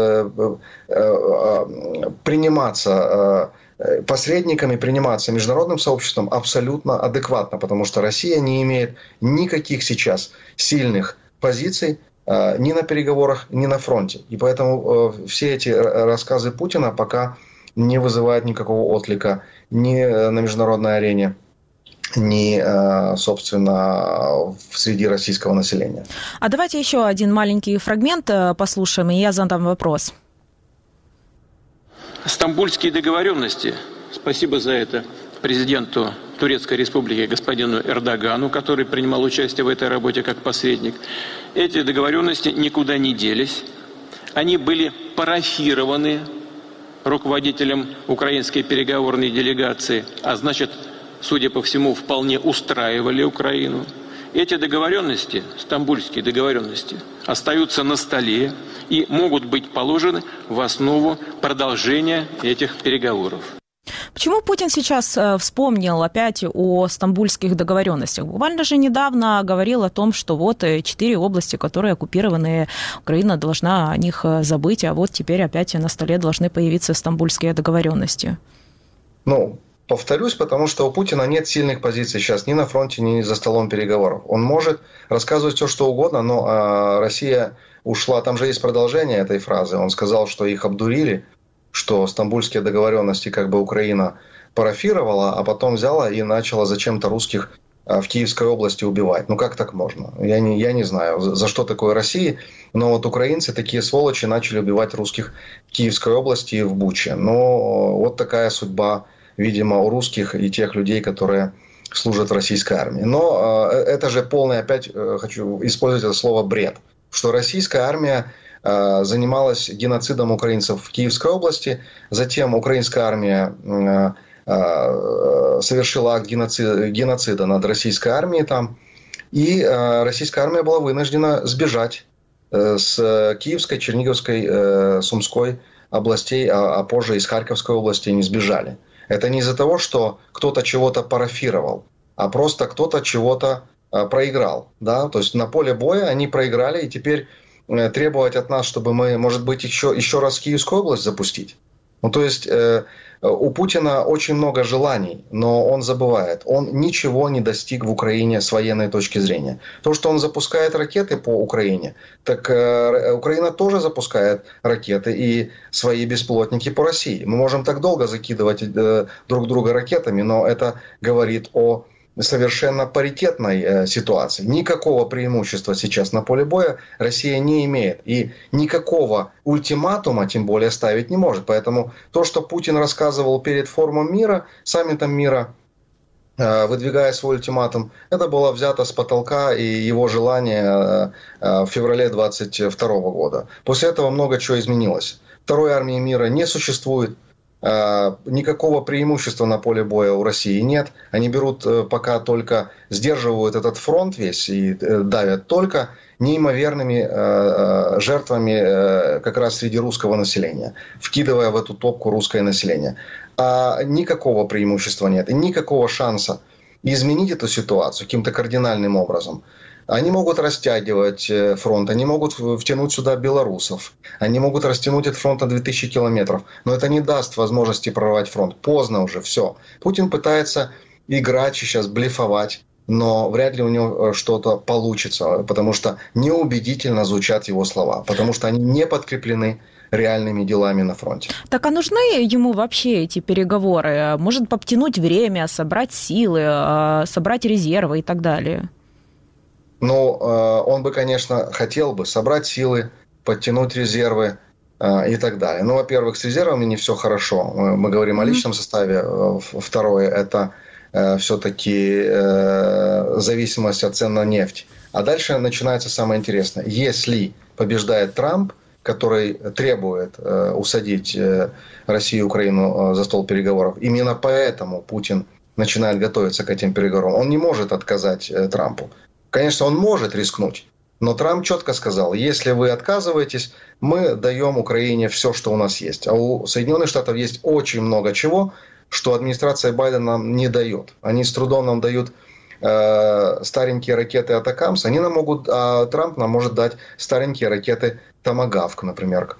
приниматься посредниками, приниматься международным сообществом абсолютно адекватно, потому что Россия не имеет никаких сейчас сильных позиций ни на переговорах, ни на фронте. И поэтому все эти рассказы Путина пока не вызывают никакого отклика ни на международной арене, ни, собственно, среди российского населения. А давайте еще один маленький фрагмент послушаем, и я задам вопрос. Стамбульские договоренности, спасибо за это президенту Турецкой Республики господину Эрдогану, который принимал участие в этой работе как посредник. Эти договоренности никуда не делись. Они были парафированы руководителем украинской переговорной делегации, а значит, судя по всему, вполне устраивали Украину. Эти договоренности, стамбульские договоренности, остаются на столе и могут быть положены в основу продолжения этих переговоров. Почему Путин сейчас вспомнил опять о стамбульских договоренностях? Буквально же недавно говорил о том, что вот 4 области, которые оккупированы, Украина должна о них забыть, а вот теперь опять на столе должны появиться стамбульские договоренности. Ну, повторюсь, потому что у Путина нет сильных позиций сейчас ни на фронте, ни за столом переговоров. Он может рассказывать все, что угодно, но Россия ушла. Там же есть продолжение этой фразы. Он сказал, что их обдурили, что стамбульские договоренности как бы Украина парафировала, а потом взяла и начала зачем-то русских в Киевской области убивать. Ну как так можно? Я не знаю, за что такое России, но вот украинцы, такие сволочи, начали убивать русских в Киевской области и в Буче. Но вот такая судьба, видимо, у русских и тех людей, которые служат в российской армии. Но это же полный, опять хочу использовать это слово, бред, что российская армия занималась геноцидом украинцев в Киевской области, затем украинская армия совершила акт геноцида над российской армией там, и российская армия была вынуждена сбежать с Киевской, Черниговской, Сумской областей, а позже из Харьковской области они сбежали. Это не из-за того, что кто-то чего-то парафировал, а просто кто-то чего-то проиграл. Да? То есть на поле боя они проиграли, и теперь требовать от нас, чтобы мы, может быть, еще раз Киевскую область запустить? Ну, то есть у Путина очень много желаний, но он забывает. Он ничего не достиг в Украине с военной точки зрения. То, что он запускает ракеты по Украине, так Украина тоже запускает ракеты и свои беспилотники по России. Мы можем так долго закидывать друг друга ракетами, но это говорит о совершенно паритетной ситуации. Никакого преимущества сейчас на поле боя Россия не имеет. И никакого ультиматума, тем более, ставить не может. Поэтому то, что Путин рассказывал перед форумом мира, саммитом мира, выдвигая свой ультиматум, это было взято с потолка и его желание в феврале 2022 года. После этого много чего изменилось. Второй армии мира не существует. Никакого преимущества на поле боя у России нет. Они берут пока только, сдерживают этот фронт весь и давят только неимоверными жертвами как раз среди русского населения, вкидывая в эту топку русское население. А никакого преимущества нет и никакого шанса изменить эту ситуацию каким-то кардинальным образом. Они могут растягивать фронт, они могут втянуть сюда белорусов, они могут растянуть этот фронт на 2000 километров, но это не даст возможности прорвать фронт. Поздно уже, все. Путин пытается играть сейчас, блефовать, но вряд ли у него что-то получится, потому что неубедительно звучат его слова, потому что они не подкреплены реальными делами на фронте. Так а нужны ему вообще эти переговоры? Может подтянуть время, собрать силы, собрать резервы и так далее? Ну, он бы, конечно, хотел бы собрать силы, подтянуть резервы и так далее. Ну, во-первых, с резервами не все хорошо. Мы говорим о личном составе. Второе – это все-таки зависимость от цен на нефть. А дальше начинается самое интересное. Если побеждает Трамп, который требует усадить Россию и Украину за стол переговоров, именно поэтому Путин начинает готовиться к этим переговорам. Он не может отказать Трампу. Конечно, он может рискнуть, но Трамп четко сказал, если вы отказываетесь, мы даем Украине все, что у нас есть. А у Соединенных Штатов есть очень много чего, что администрация Байдена нам не дает. Они с трудом нам дают старенькие ракеты Атакамс, а Трамп нам может дать старенькие ракеты Томагавк, например.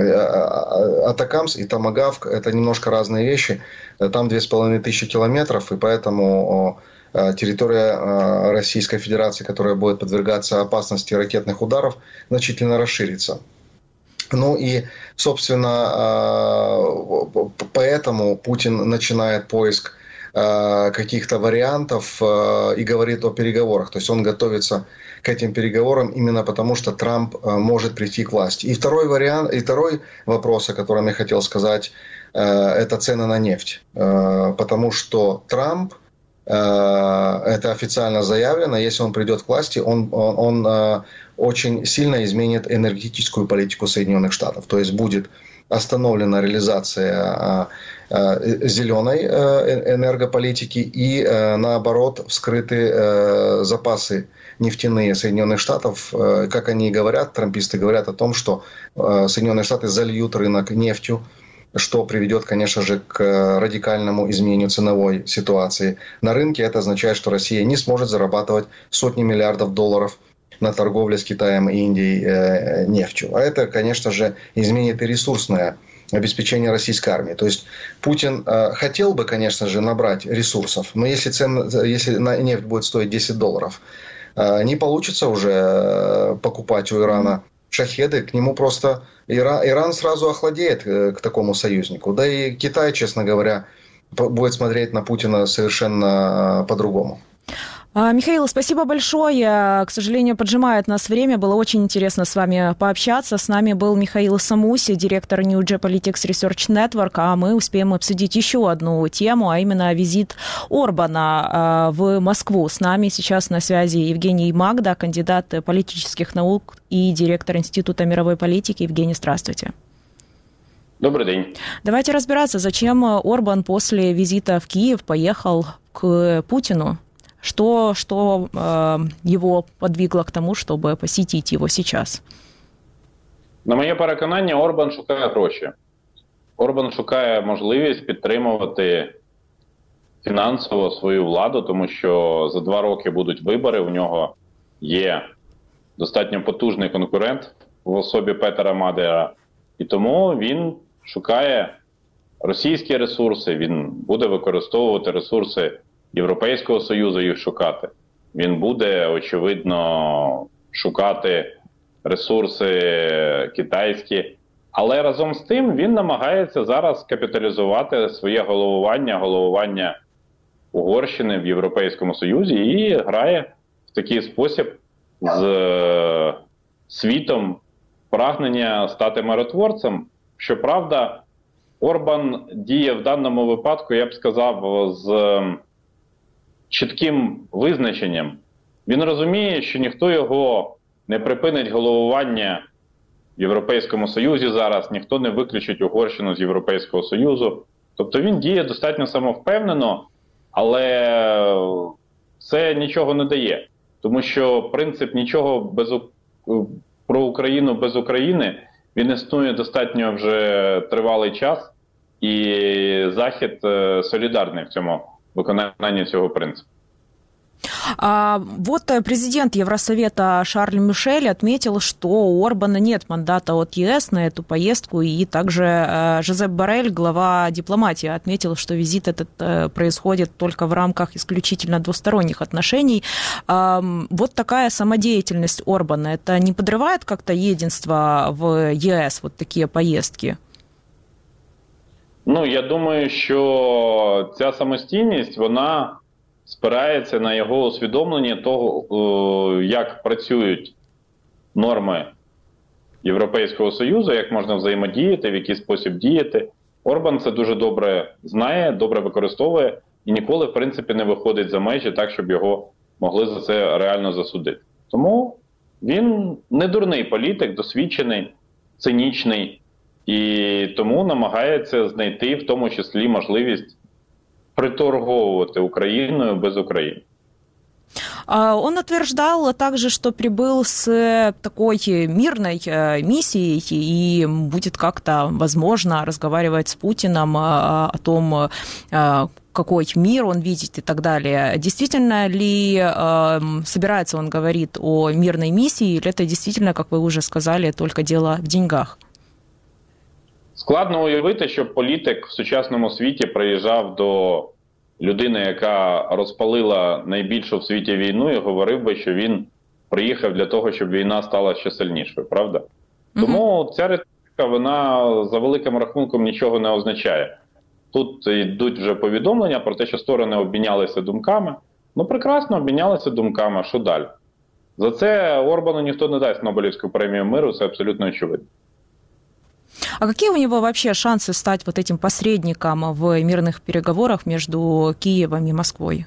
Атакамс и Томагавк – это немножко разные вещи. Там 2500 километров, и поэтому территория Российской Федерации, которая будет подвергаться опасности ракетных ударов, значительно расширится. Ну и, собственно, поэтому Путин начинает поиск каких-то вариантов и говорит о переговорах. То есть он готовится к этим переговорам именно потому, что Трамп может прийти к власти. И второй вариант, и второй вопрос, о котором я хотел сказать, это цены на нефть. Потому что Трамп, это официально заявлено, если он придет к власти, он очень сильно изменит энергетическую политику Соединенных Штатов. То есть будет остановлена реализация зеленой энергополитики и, наоборот, вскрыты запасы нефтяные Соединенных Штатов. Как они говорят, трамписты говорят о том, что Соединенные Штаты зальют рынок нефтью, что приведет, конечно же, к радикальному изменению ценовой ситуации на рынке. Это означает, что Россия не сможет зарабатывать сотни миллиардов долларов на торговле с Китаем и Индией нефтью. А это, конечно же, изменит и ресурсное обеспечение российской армии. То есть Путин хотел бы, конечно же, набрать ресурсов, но если нефть будет стоить $10, не получится уже покупать у Ирана шахеды, к нему просто Иран сразу охладеет к такому союзнику. Да и Китай, честно говоря, будет смотреть на Путина совершенно по-другому. Михаил, спасибо большое. К сожалению, поджимает нас время. Было очень интересно с вами пообщаться. С нами был Михаил Самуси, директор New Geopolitics Research Network. А мы успеем обсудить еще одну тему, а именно визит Орбана в Москву. С нами сейчас на связи Евгений Магда, кандидат политических наук и директор Института мировой политики. Евгений, здравствуйте. Добрый день. Давайте разбираться, зачем Орбан после визита в Киев поехал к Путину. Что его подвигло к тому, щоб посетити його зараз? На моє переконання, Орбан шукає гроші. Орбан шукає можливість підтримувати фінансово свою владу, тому що за 2 роки будуть вибори, у нього є достатньо потужний конкурент в особі Петера Мадера. І тому він шукає російські ресурси, він буде використовувати ресурси Європейського Союзу, їх шукати. Він буде, очевидно, шукати ресурси китайські. Але разом з тим він намагається зараз капіталізувати своє головування Угорщини в Європейському Союзі і грає в такий спосіб з світом прагнення стати миротворцем. Щоправда, Орбан діє в даному випадку, я б сказав, з чітким визначенням. Він розуміє, що ніхто його не припинить головування в Європейському Союзі зараз, ніхто не виключить Угорщину з Європейського Союзу. Тобто він діє достатньо самовпевнено, але це нічого не дає. Тому що принцип нічого про Україну без України, він існує достатньо вже тривалий час, і Захід солідарний в цьому виконанні цього принципу. Вот президент Евросовета Шарль Мишель отметил, что у Орбана нет мандата от ЕС на эту поездку, и также Жозеп Боррель, глава дипломатии, отметил, что визит этот происходит только в рамках исключительно двусторонних отношений. Вот такая самодеятельность Орбана, это не подрывает как-то единство в ЕС, вот такие поездки? Ну, я думаю, що ця самостійність, вона спирається на його усвідомлення того, як працюють норми Європейського Союзу, як можна взаємодіяти, в який спосіб діяти. Орбан це дуже добре знає, добре використовує і ніколи, в принципі, не виходить за межі так, щоб його могли за це реально засудити. Тому він не дурний політик, досвідчений, цинічний, і тому намагається знайти в тому числі можливість приторговувати Украиною без Украины. Он утверждал также, что прибыл с такой мирной миссией и будет как-то, возможно, разговаривать с Путиным о том, какой мир он видит и так далее. Действительно ли собирается он говорить о мирной миссии, или это действительно, как вы уже сказали, только дело в деньгах? Складно уявити, що політик в сучасному світі приїжджав до людини, яка розпалила найбільшу в світі війну, і говорив би, що він приїхав для того, щоб війна стала ще сильнішою, правда? Тому ця риторика, вона за великим рахунком нічого не означає. Тут йдуть вже повідомлення про те, що сторони обмінялися думками. Ну, прекрасно, обмінялися думками, що далі? За це Орбану ніхто не дасть Нобелівську премію миру, це абсолютно очевидно. А какие у него вообще шансы стать вот этим посредником в мирных переговорах между Киевом и Москвой?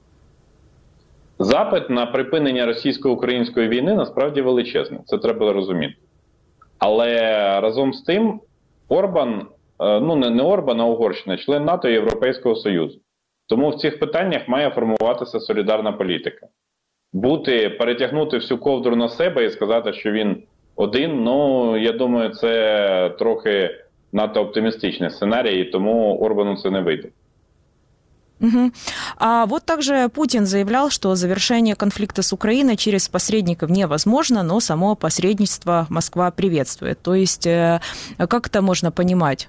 Запит на припинення російсько-української війни насправді величезний, це треба розуміти. Але разом з тим Орбан, ну не Орбан, а Угорщина, член НАТО і Європейського Союзу. Тому в цих питаннях має формуватися солідарна політика. Перетягнути всю ковдру на себе і сказати, що він один, ну, я думаю, це трохи надто оптимістичний сценарій, і тому Орбану це не вийде. Угу. А вот также Путин заявлял, что завершение конфликта с Украиной через посредников невозможно, но само посредничество Москва приветствует. То есть, как это можно понимать?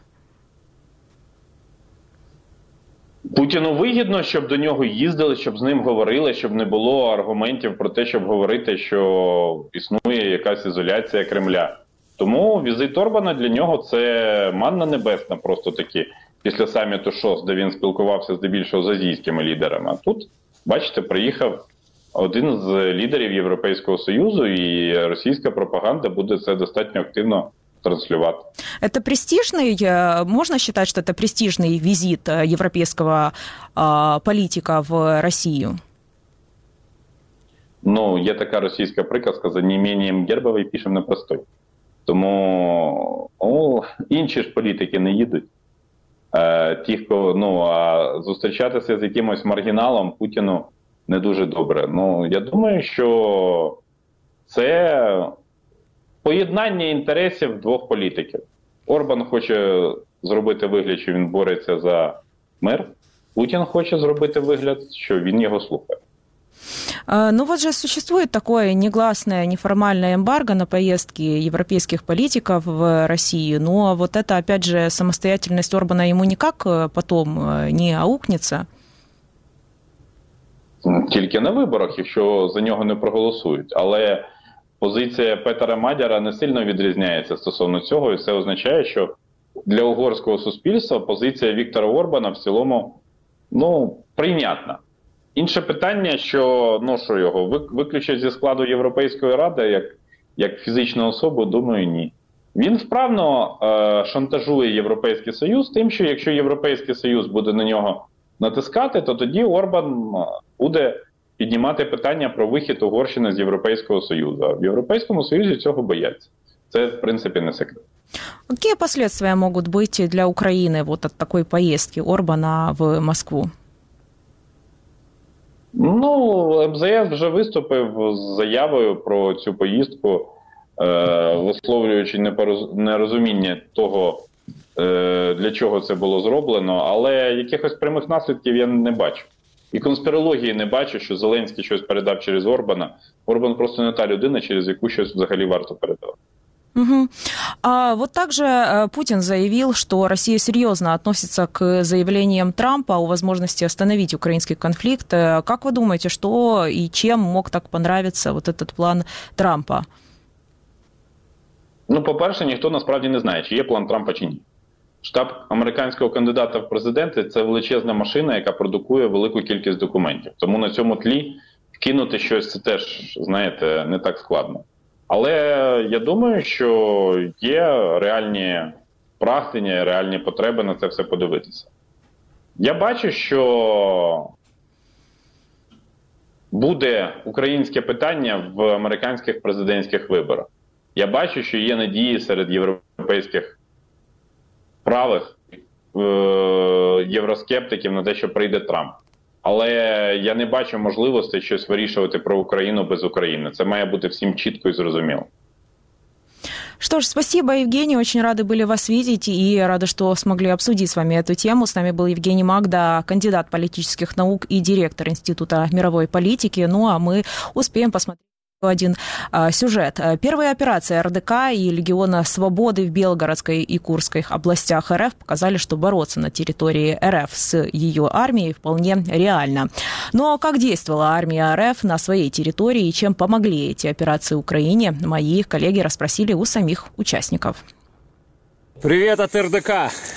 Путіну вигідно, щоб до нього їздили, щоб з ним говорили, щоб не було аргументів про те, щоб говорити, що існує якась ізоляція Кремля. Тому візит Орбана для нього – це манна небесна просто таки після саміту ШОС, де він спілкувався здебільшого з азійськими лідерами. А тут, бачите, приїхав один з лідерів Європейського Союзу, і російська пропаганда буде це достатньо активно транслювати. Это престижный, можно считать, что это престижный визит европейского политика в Россию? Ну, є така російська приказка: за неімением гербовий пишем на простой. Тому інші ж політики не їдуть. А зустрічатися з якимось маргіналом Путіну не дуже добре. Ну, я думаю, що це поєднання інтересів двох політиків. Орбан хоче зробити вигляд, що він бореться за мир. Путін хоче зробити вигляд, що він його слухає. Ну вот же существует такое негласное, неформальное эмбарго на поездки европейских политиков в Россию, но вот это, опять же, самостоятельность Орбана ему никак потом не аукнется? Тільки на виборах, якщо за нього не проголосують. Але позиція Петера Мадяра не сильно відрізняється стосовно цього, і це означає, що для угорського суспільства позиція Віктора Орбана в цілому, прийнятна. Інше питання, що його виключать зі складу Європейської Ради як фізичну особу, думаю, ні. Він вправно шантажує Європейський Союз тим, що якщо Європейський Союз буде на нього натискати, то тоді Орбан буде піднімати питання про вихід Угорщини з Європейського Союзу. А в Європейському Союзі цього бояться. Це, в принципі, не секрет. Какие последствия могут быть для Украины от такой поездки Орбана в Москву? МЗС вже виступив з заявою про цю поїздку, висловлюючи нерозуміння того, для чого це було зроблено, але якихось прямих наслідків я не бачу. І конспірології не бачу, що Зеленський щось передав через Орбана. Орбан просто не та людина, через яку щось взагалі варто передавати. Угу. Вот также Путин заявил, что Россия серьезно относится к заявлениям Трампа о возможности остановить украинский конфликт. Как вы думаете, что и чем мог так понравиться вот этот план Трампа? По-перше, ніхто насправді не знає, чи є план Трампа, чи ні. Штаб американського кандидата в президенти – це величезна машина, яка продукує велику кількість документів. Тому на цьому тлі вкинути щось – це теж, знаєте, не так складно. Але я думаю, що є реальні прагнення, реальні потреби на це все подивитися. Я бачу, що буде українське питання в американських президентських виборах. Я бачу, що є надії серед європейських правих євроскептиків на те, що прийде Трамп. Але я не бачу можливості щось вирішувати про Україну без України. Це має бути всім чітко і зрозуміло. Что ж, спасибо, Евгений. Очень рады были вас видеть и рады, что смогли обсудить с вами эту тему. С нами был Евгений Магда, кандидат политических наук и директор Института мировой политики. А мы успеем посмотреть один сюжет. Первые операции РДК и Легиона Свободы в Белгородской и Курской областях РФ показали, что бороться на территории РФ с ее армией вполне реально. Но как действовала армия РФ на своей территории и чем помогли эти операции Украине, мои коллеги расспросили у самих участников. Привет от РДК!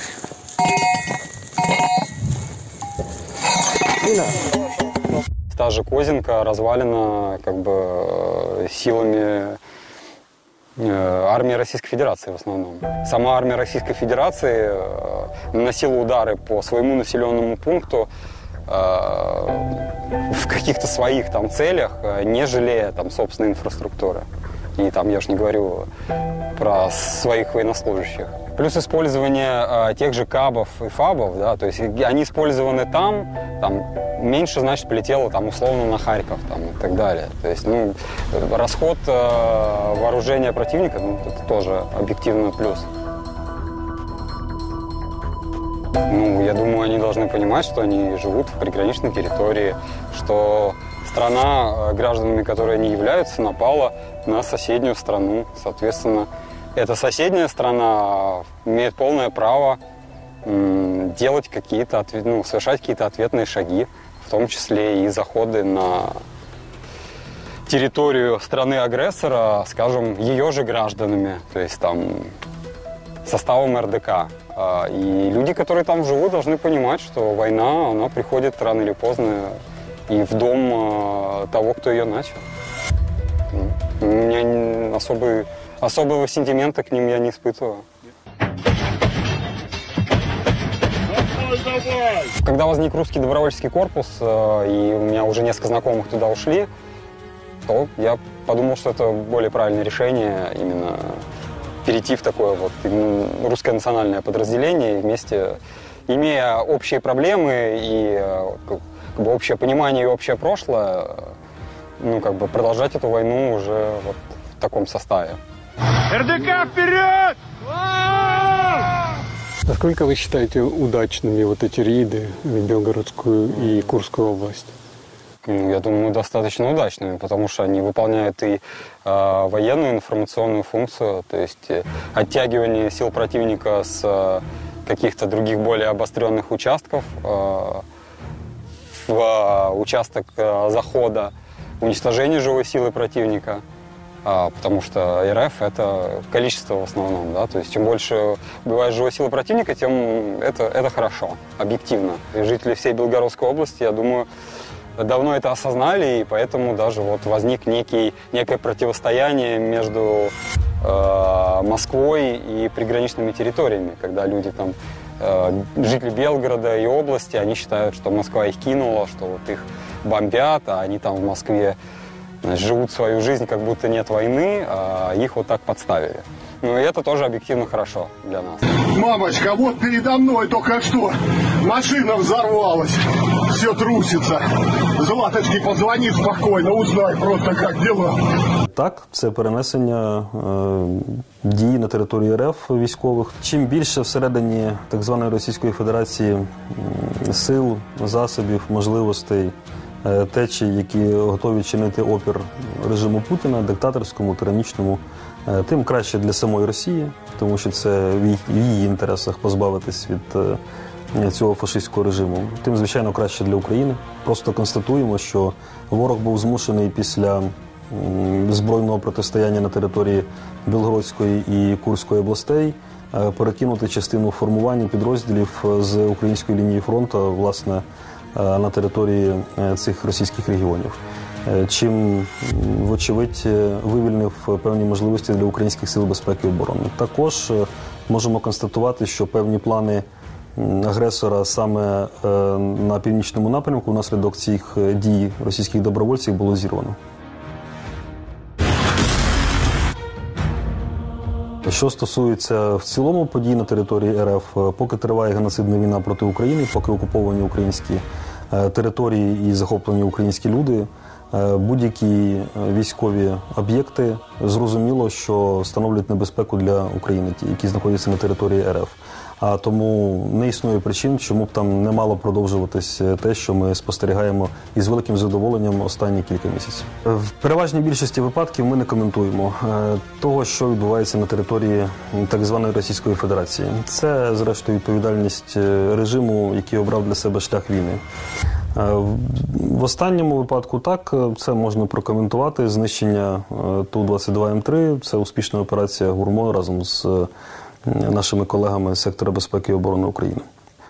Та же Козинка развалена силами армии Российской Федерации в основном. Сама армия Российской Федерации наносила удары по своему населенному пункту в каких-то своих целях, не жалея собственной инфраструктуры. И я же не говорю про своих военнослужащих. Плюс использование тех же КАБов и ФАБов, да, то есть они использованы там меньше, значит, полетело условно на Харьков и так далее. То есть, расход вооружения противника, это тоже объективно плюс. Я думаю, они должны понимать, что они живут в приграничной территории, что страна, гражданами которой они являются, напала на соседнюю страну. Соответственно, эта соседняя страна имеет полное право делать совершать какие-то ответные шаги, в том числе и заходы на территорию страны-агрессора, скажем, ее же гражданами, то есть составом РДК. И люди, которые там живут, должны понимать, что война, она приходит рано или поздно и в дом того, кто ее начал. У меня особого сентимента к ним я не испытываю. Когда возник русский добровольческий корпус, и у меня уже несколько знакомых туда ушли, то я подумал, что это более правильное решение именно перейти в такое русское национальное подразделение, вместе, имея общие проблемы и общее понимание и общее прошлое, продолжать эту войну уже в таком составе. РДК вперед! Насколько вы считаете удачными эти рейды в Белгородскую и Курскую область? я думаю, достаточно удачными, потому что они выполняют и военную информационную функцию, то есть оттягивание сил противника с каких-то других более обостренных участков в участок захода, уничтожение живой силы противника, потому что РФ – это количество в основном, да, то есть чем больше убивает живой силы противника, тем это хорошо, объективно. И жители всей Белгородской области, я думаю, давно это осознали, и поэтому даже вот возник некое противостояние между Москвой и приграничными территориями, когда люди там, жители Белгорода и области, они считают, что Москва их кинула, что вот их бомбят, а они там в Москве, значит, живут свою жизнь, как будто нет войны, а их вот так подставили. Ну и это тоже объективно хорошо для нас. Мамочка, вот передо мной только что машина взорвалась, все трусится. Златочке позвони спокойно, узнай просто, как дела. Так, це перенесення дій на території РФ військових. Чим більше всередині так званої Російської Федерації сил, засобів, можливостей, течій, які готові чинити опір режиму Путіна, диктаторському, тиранічному, тим краще для самої Росії, тому що це в її інтересах позбавитись від цього фашистського режиму. Тим, звичайно, краще для України. Просто констатуємо, що ворог був змушений після збройного протистояння на території Білгородської і Курської областей перекинути частину формування підрозділів з української лінії фронту, власне, на території цих російських регіонів. Чим, вочевидь, вивільнив певні можливості для українських сил безпеки і оборони. Також можемо констатувати, що певні плани агресора саме на північному напрямку внаслідок цих дій російських добровольців було зірвано. Що стосується в цілому подій на території РФ, поки триває геноцидна війна проти України, поки окуповані українські території і захоплені українські люди, будь-які військові об'єкти зрозуміло, що становлять небезпеку для України, ті, які знаходяться на території РФ. А тому не існує причин, чому б там не мало продовжуватись те, що ми спостерігаємо із великим задоволенням останні кілька місяців. В переважній більшості випадків ми не коментуємо того, що відбувається на території так званої Російської Федерації. Це, зрештою, відповідальність режиму, який обрав для себе шлях війни. В останньому випадку так, це можна прокоментувати. Знищення Ту-22М3 – це успішна операція «Гурмо» разом з нашими колегами з сектора безпеки і оборони України.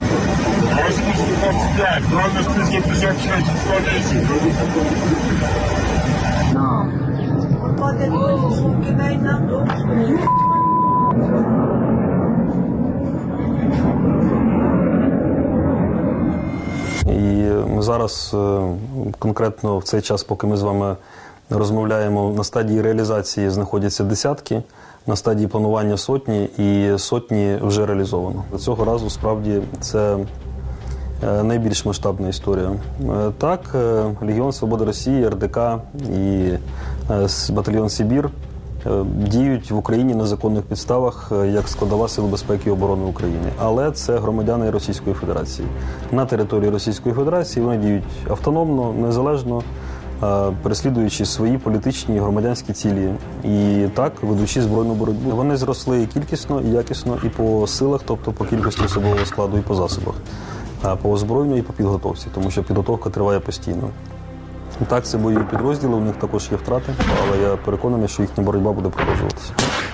І зараз, конкретно в цей час, поки ми з вами розмовляємо, на стадії реалізації знаходяться десятки, на стадії планування сотні, і сотні вже реалізовано. Цього разу, справді, це найбільш масштабна історія. Так, Легіон Свободи Росії, РДК і батальйон Сибір діють в Україні на законних підставах як складова Сил безпеки і оборони України. Але це громадяни Російської Федерації. На території Російської Федерації вони діють автономно, незалежно, переслідуючи свої політичні і громадянські цілі. І так, ведучи збройну боротьбу. Вони зросли і кількісно, і якісно, і по силах, тобто по кількості особового складу, і по засобах. По озброєнню і по підготовці, тому що підготовка триває постійно. Так, це бойові підрозділи, у них також є втрати, але я переконаний, що їхня боротьба буде продовжуватися.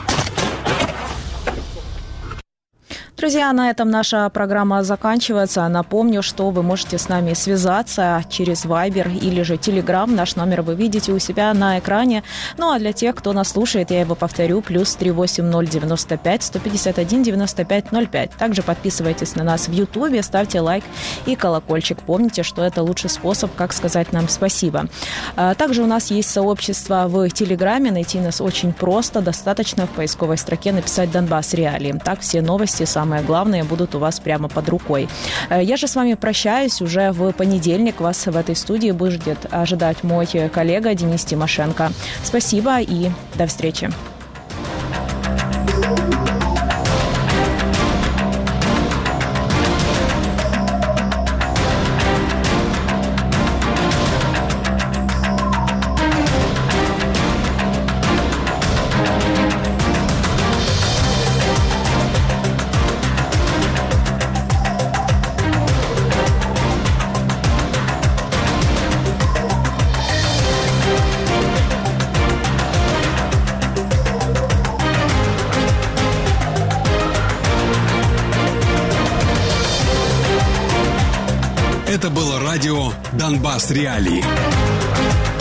Друзья, на этом наша программа заканчивается. Напомню, что вы можете с нами связаться через Viber или же Telegram. Наш номер вы видите у себя на экране. Ну а для тех, кто нас слушает, я его повторю, +380 95 151 95 05. Также подписывайтесь на нас в YouTube, ставьте лайк и колокольчик. Помните, что это лучший способ, как сказать нам спасибо. Также у нас есть сообщество в Телеграме. Найти нас очень просто. Достаточно в поисковой строке написать «Донбасс Реалии». Так все новости, самые главные, будут у вас прямо под рукой. Я же с вами прощаюсь. Уже в понедельник вас в этой студии будет ожидать мой коллега Денис Тимошенко. Спасибо и до встречи. Это было радио «Донбасс Реалии».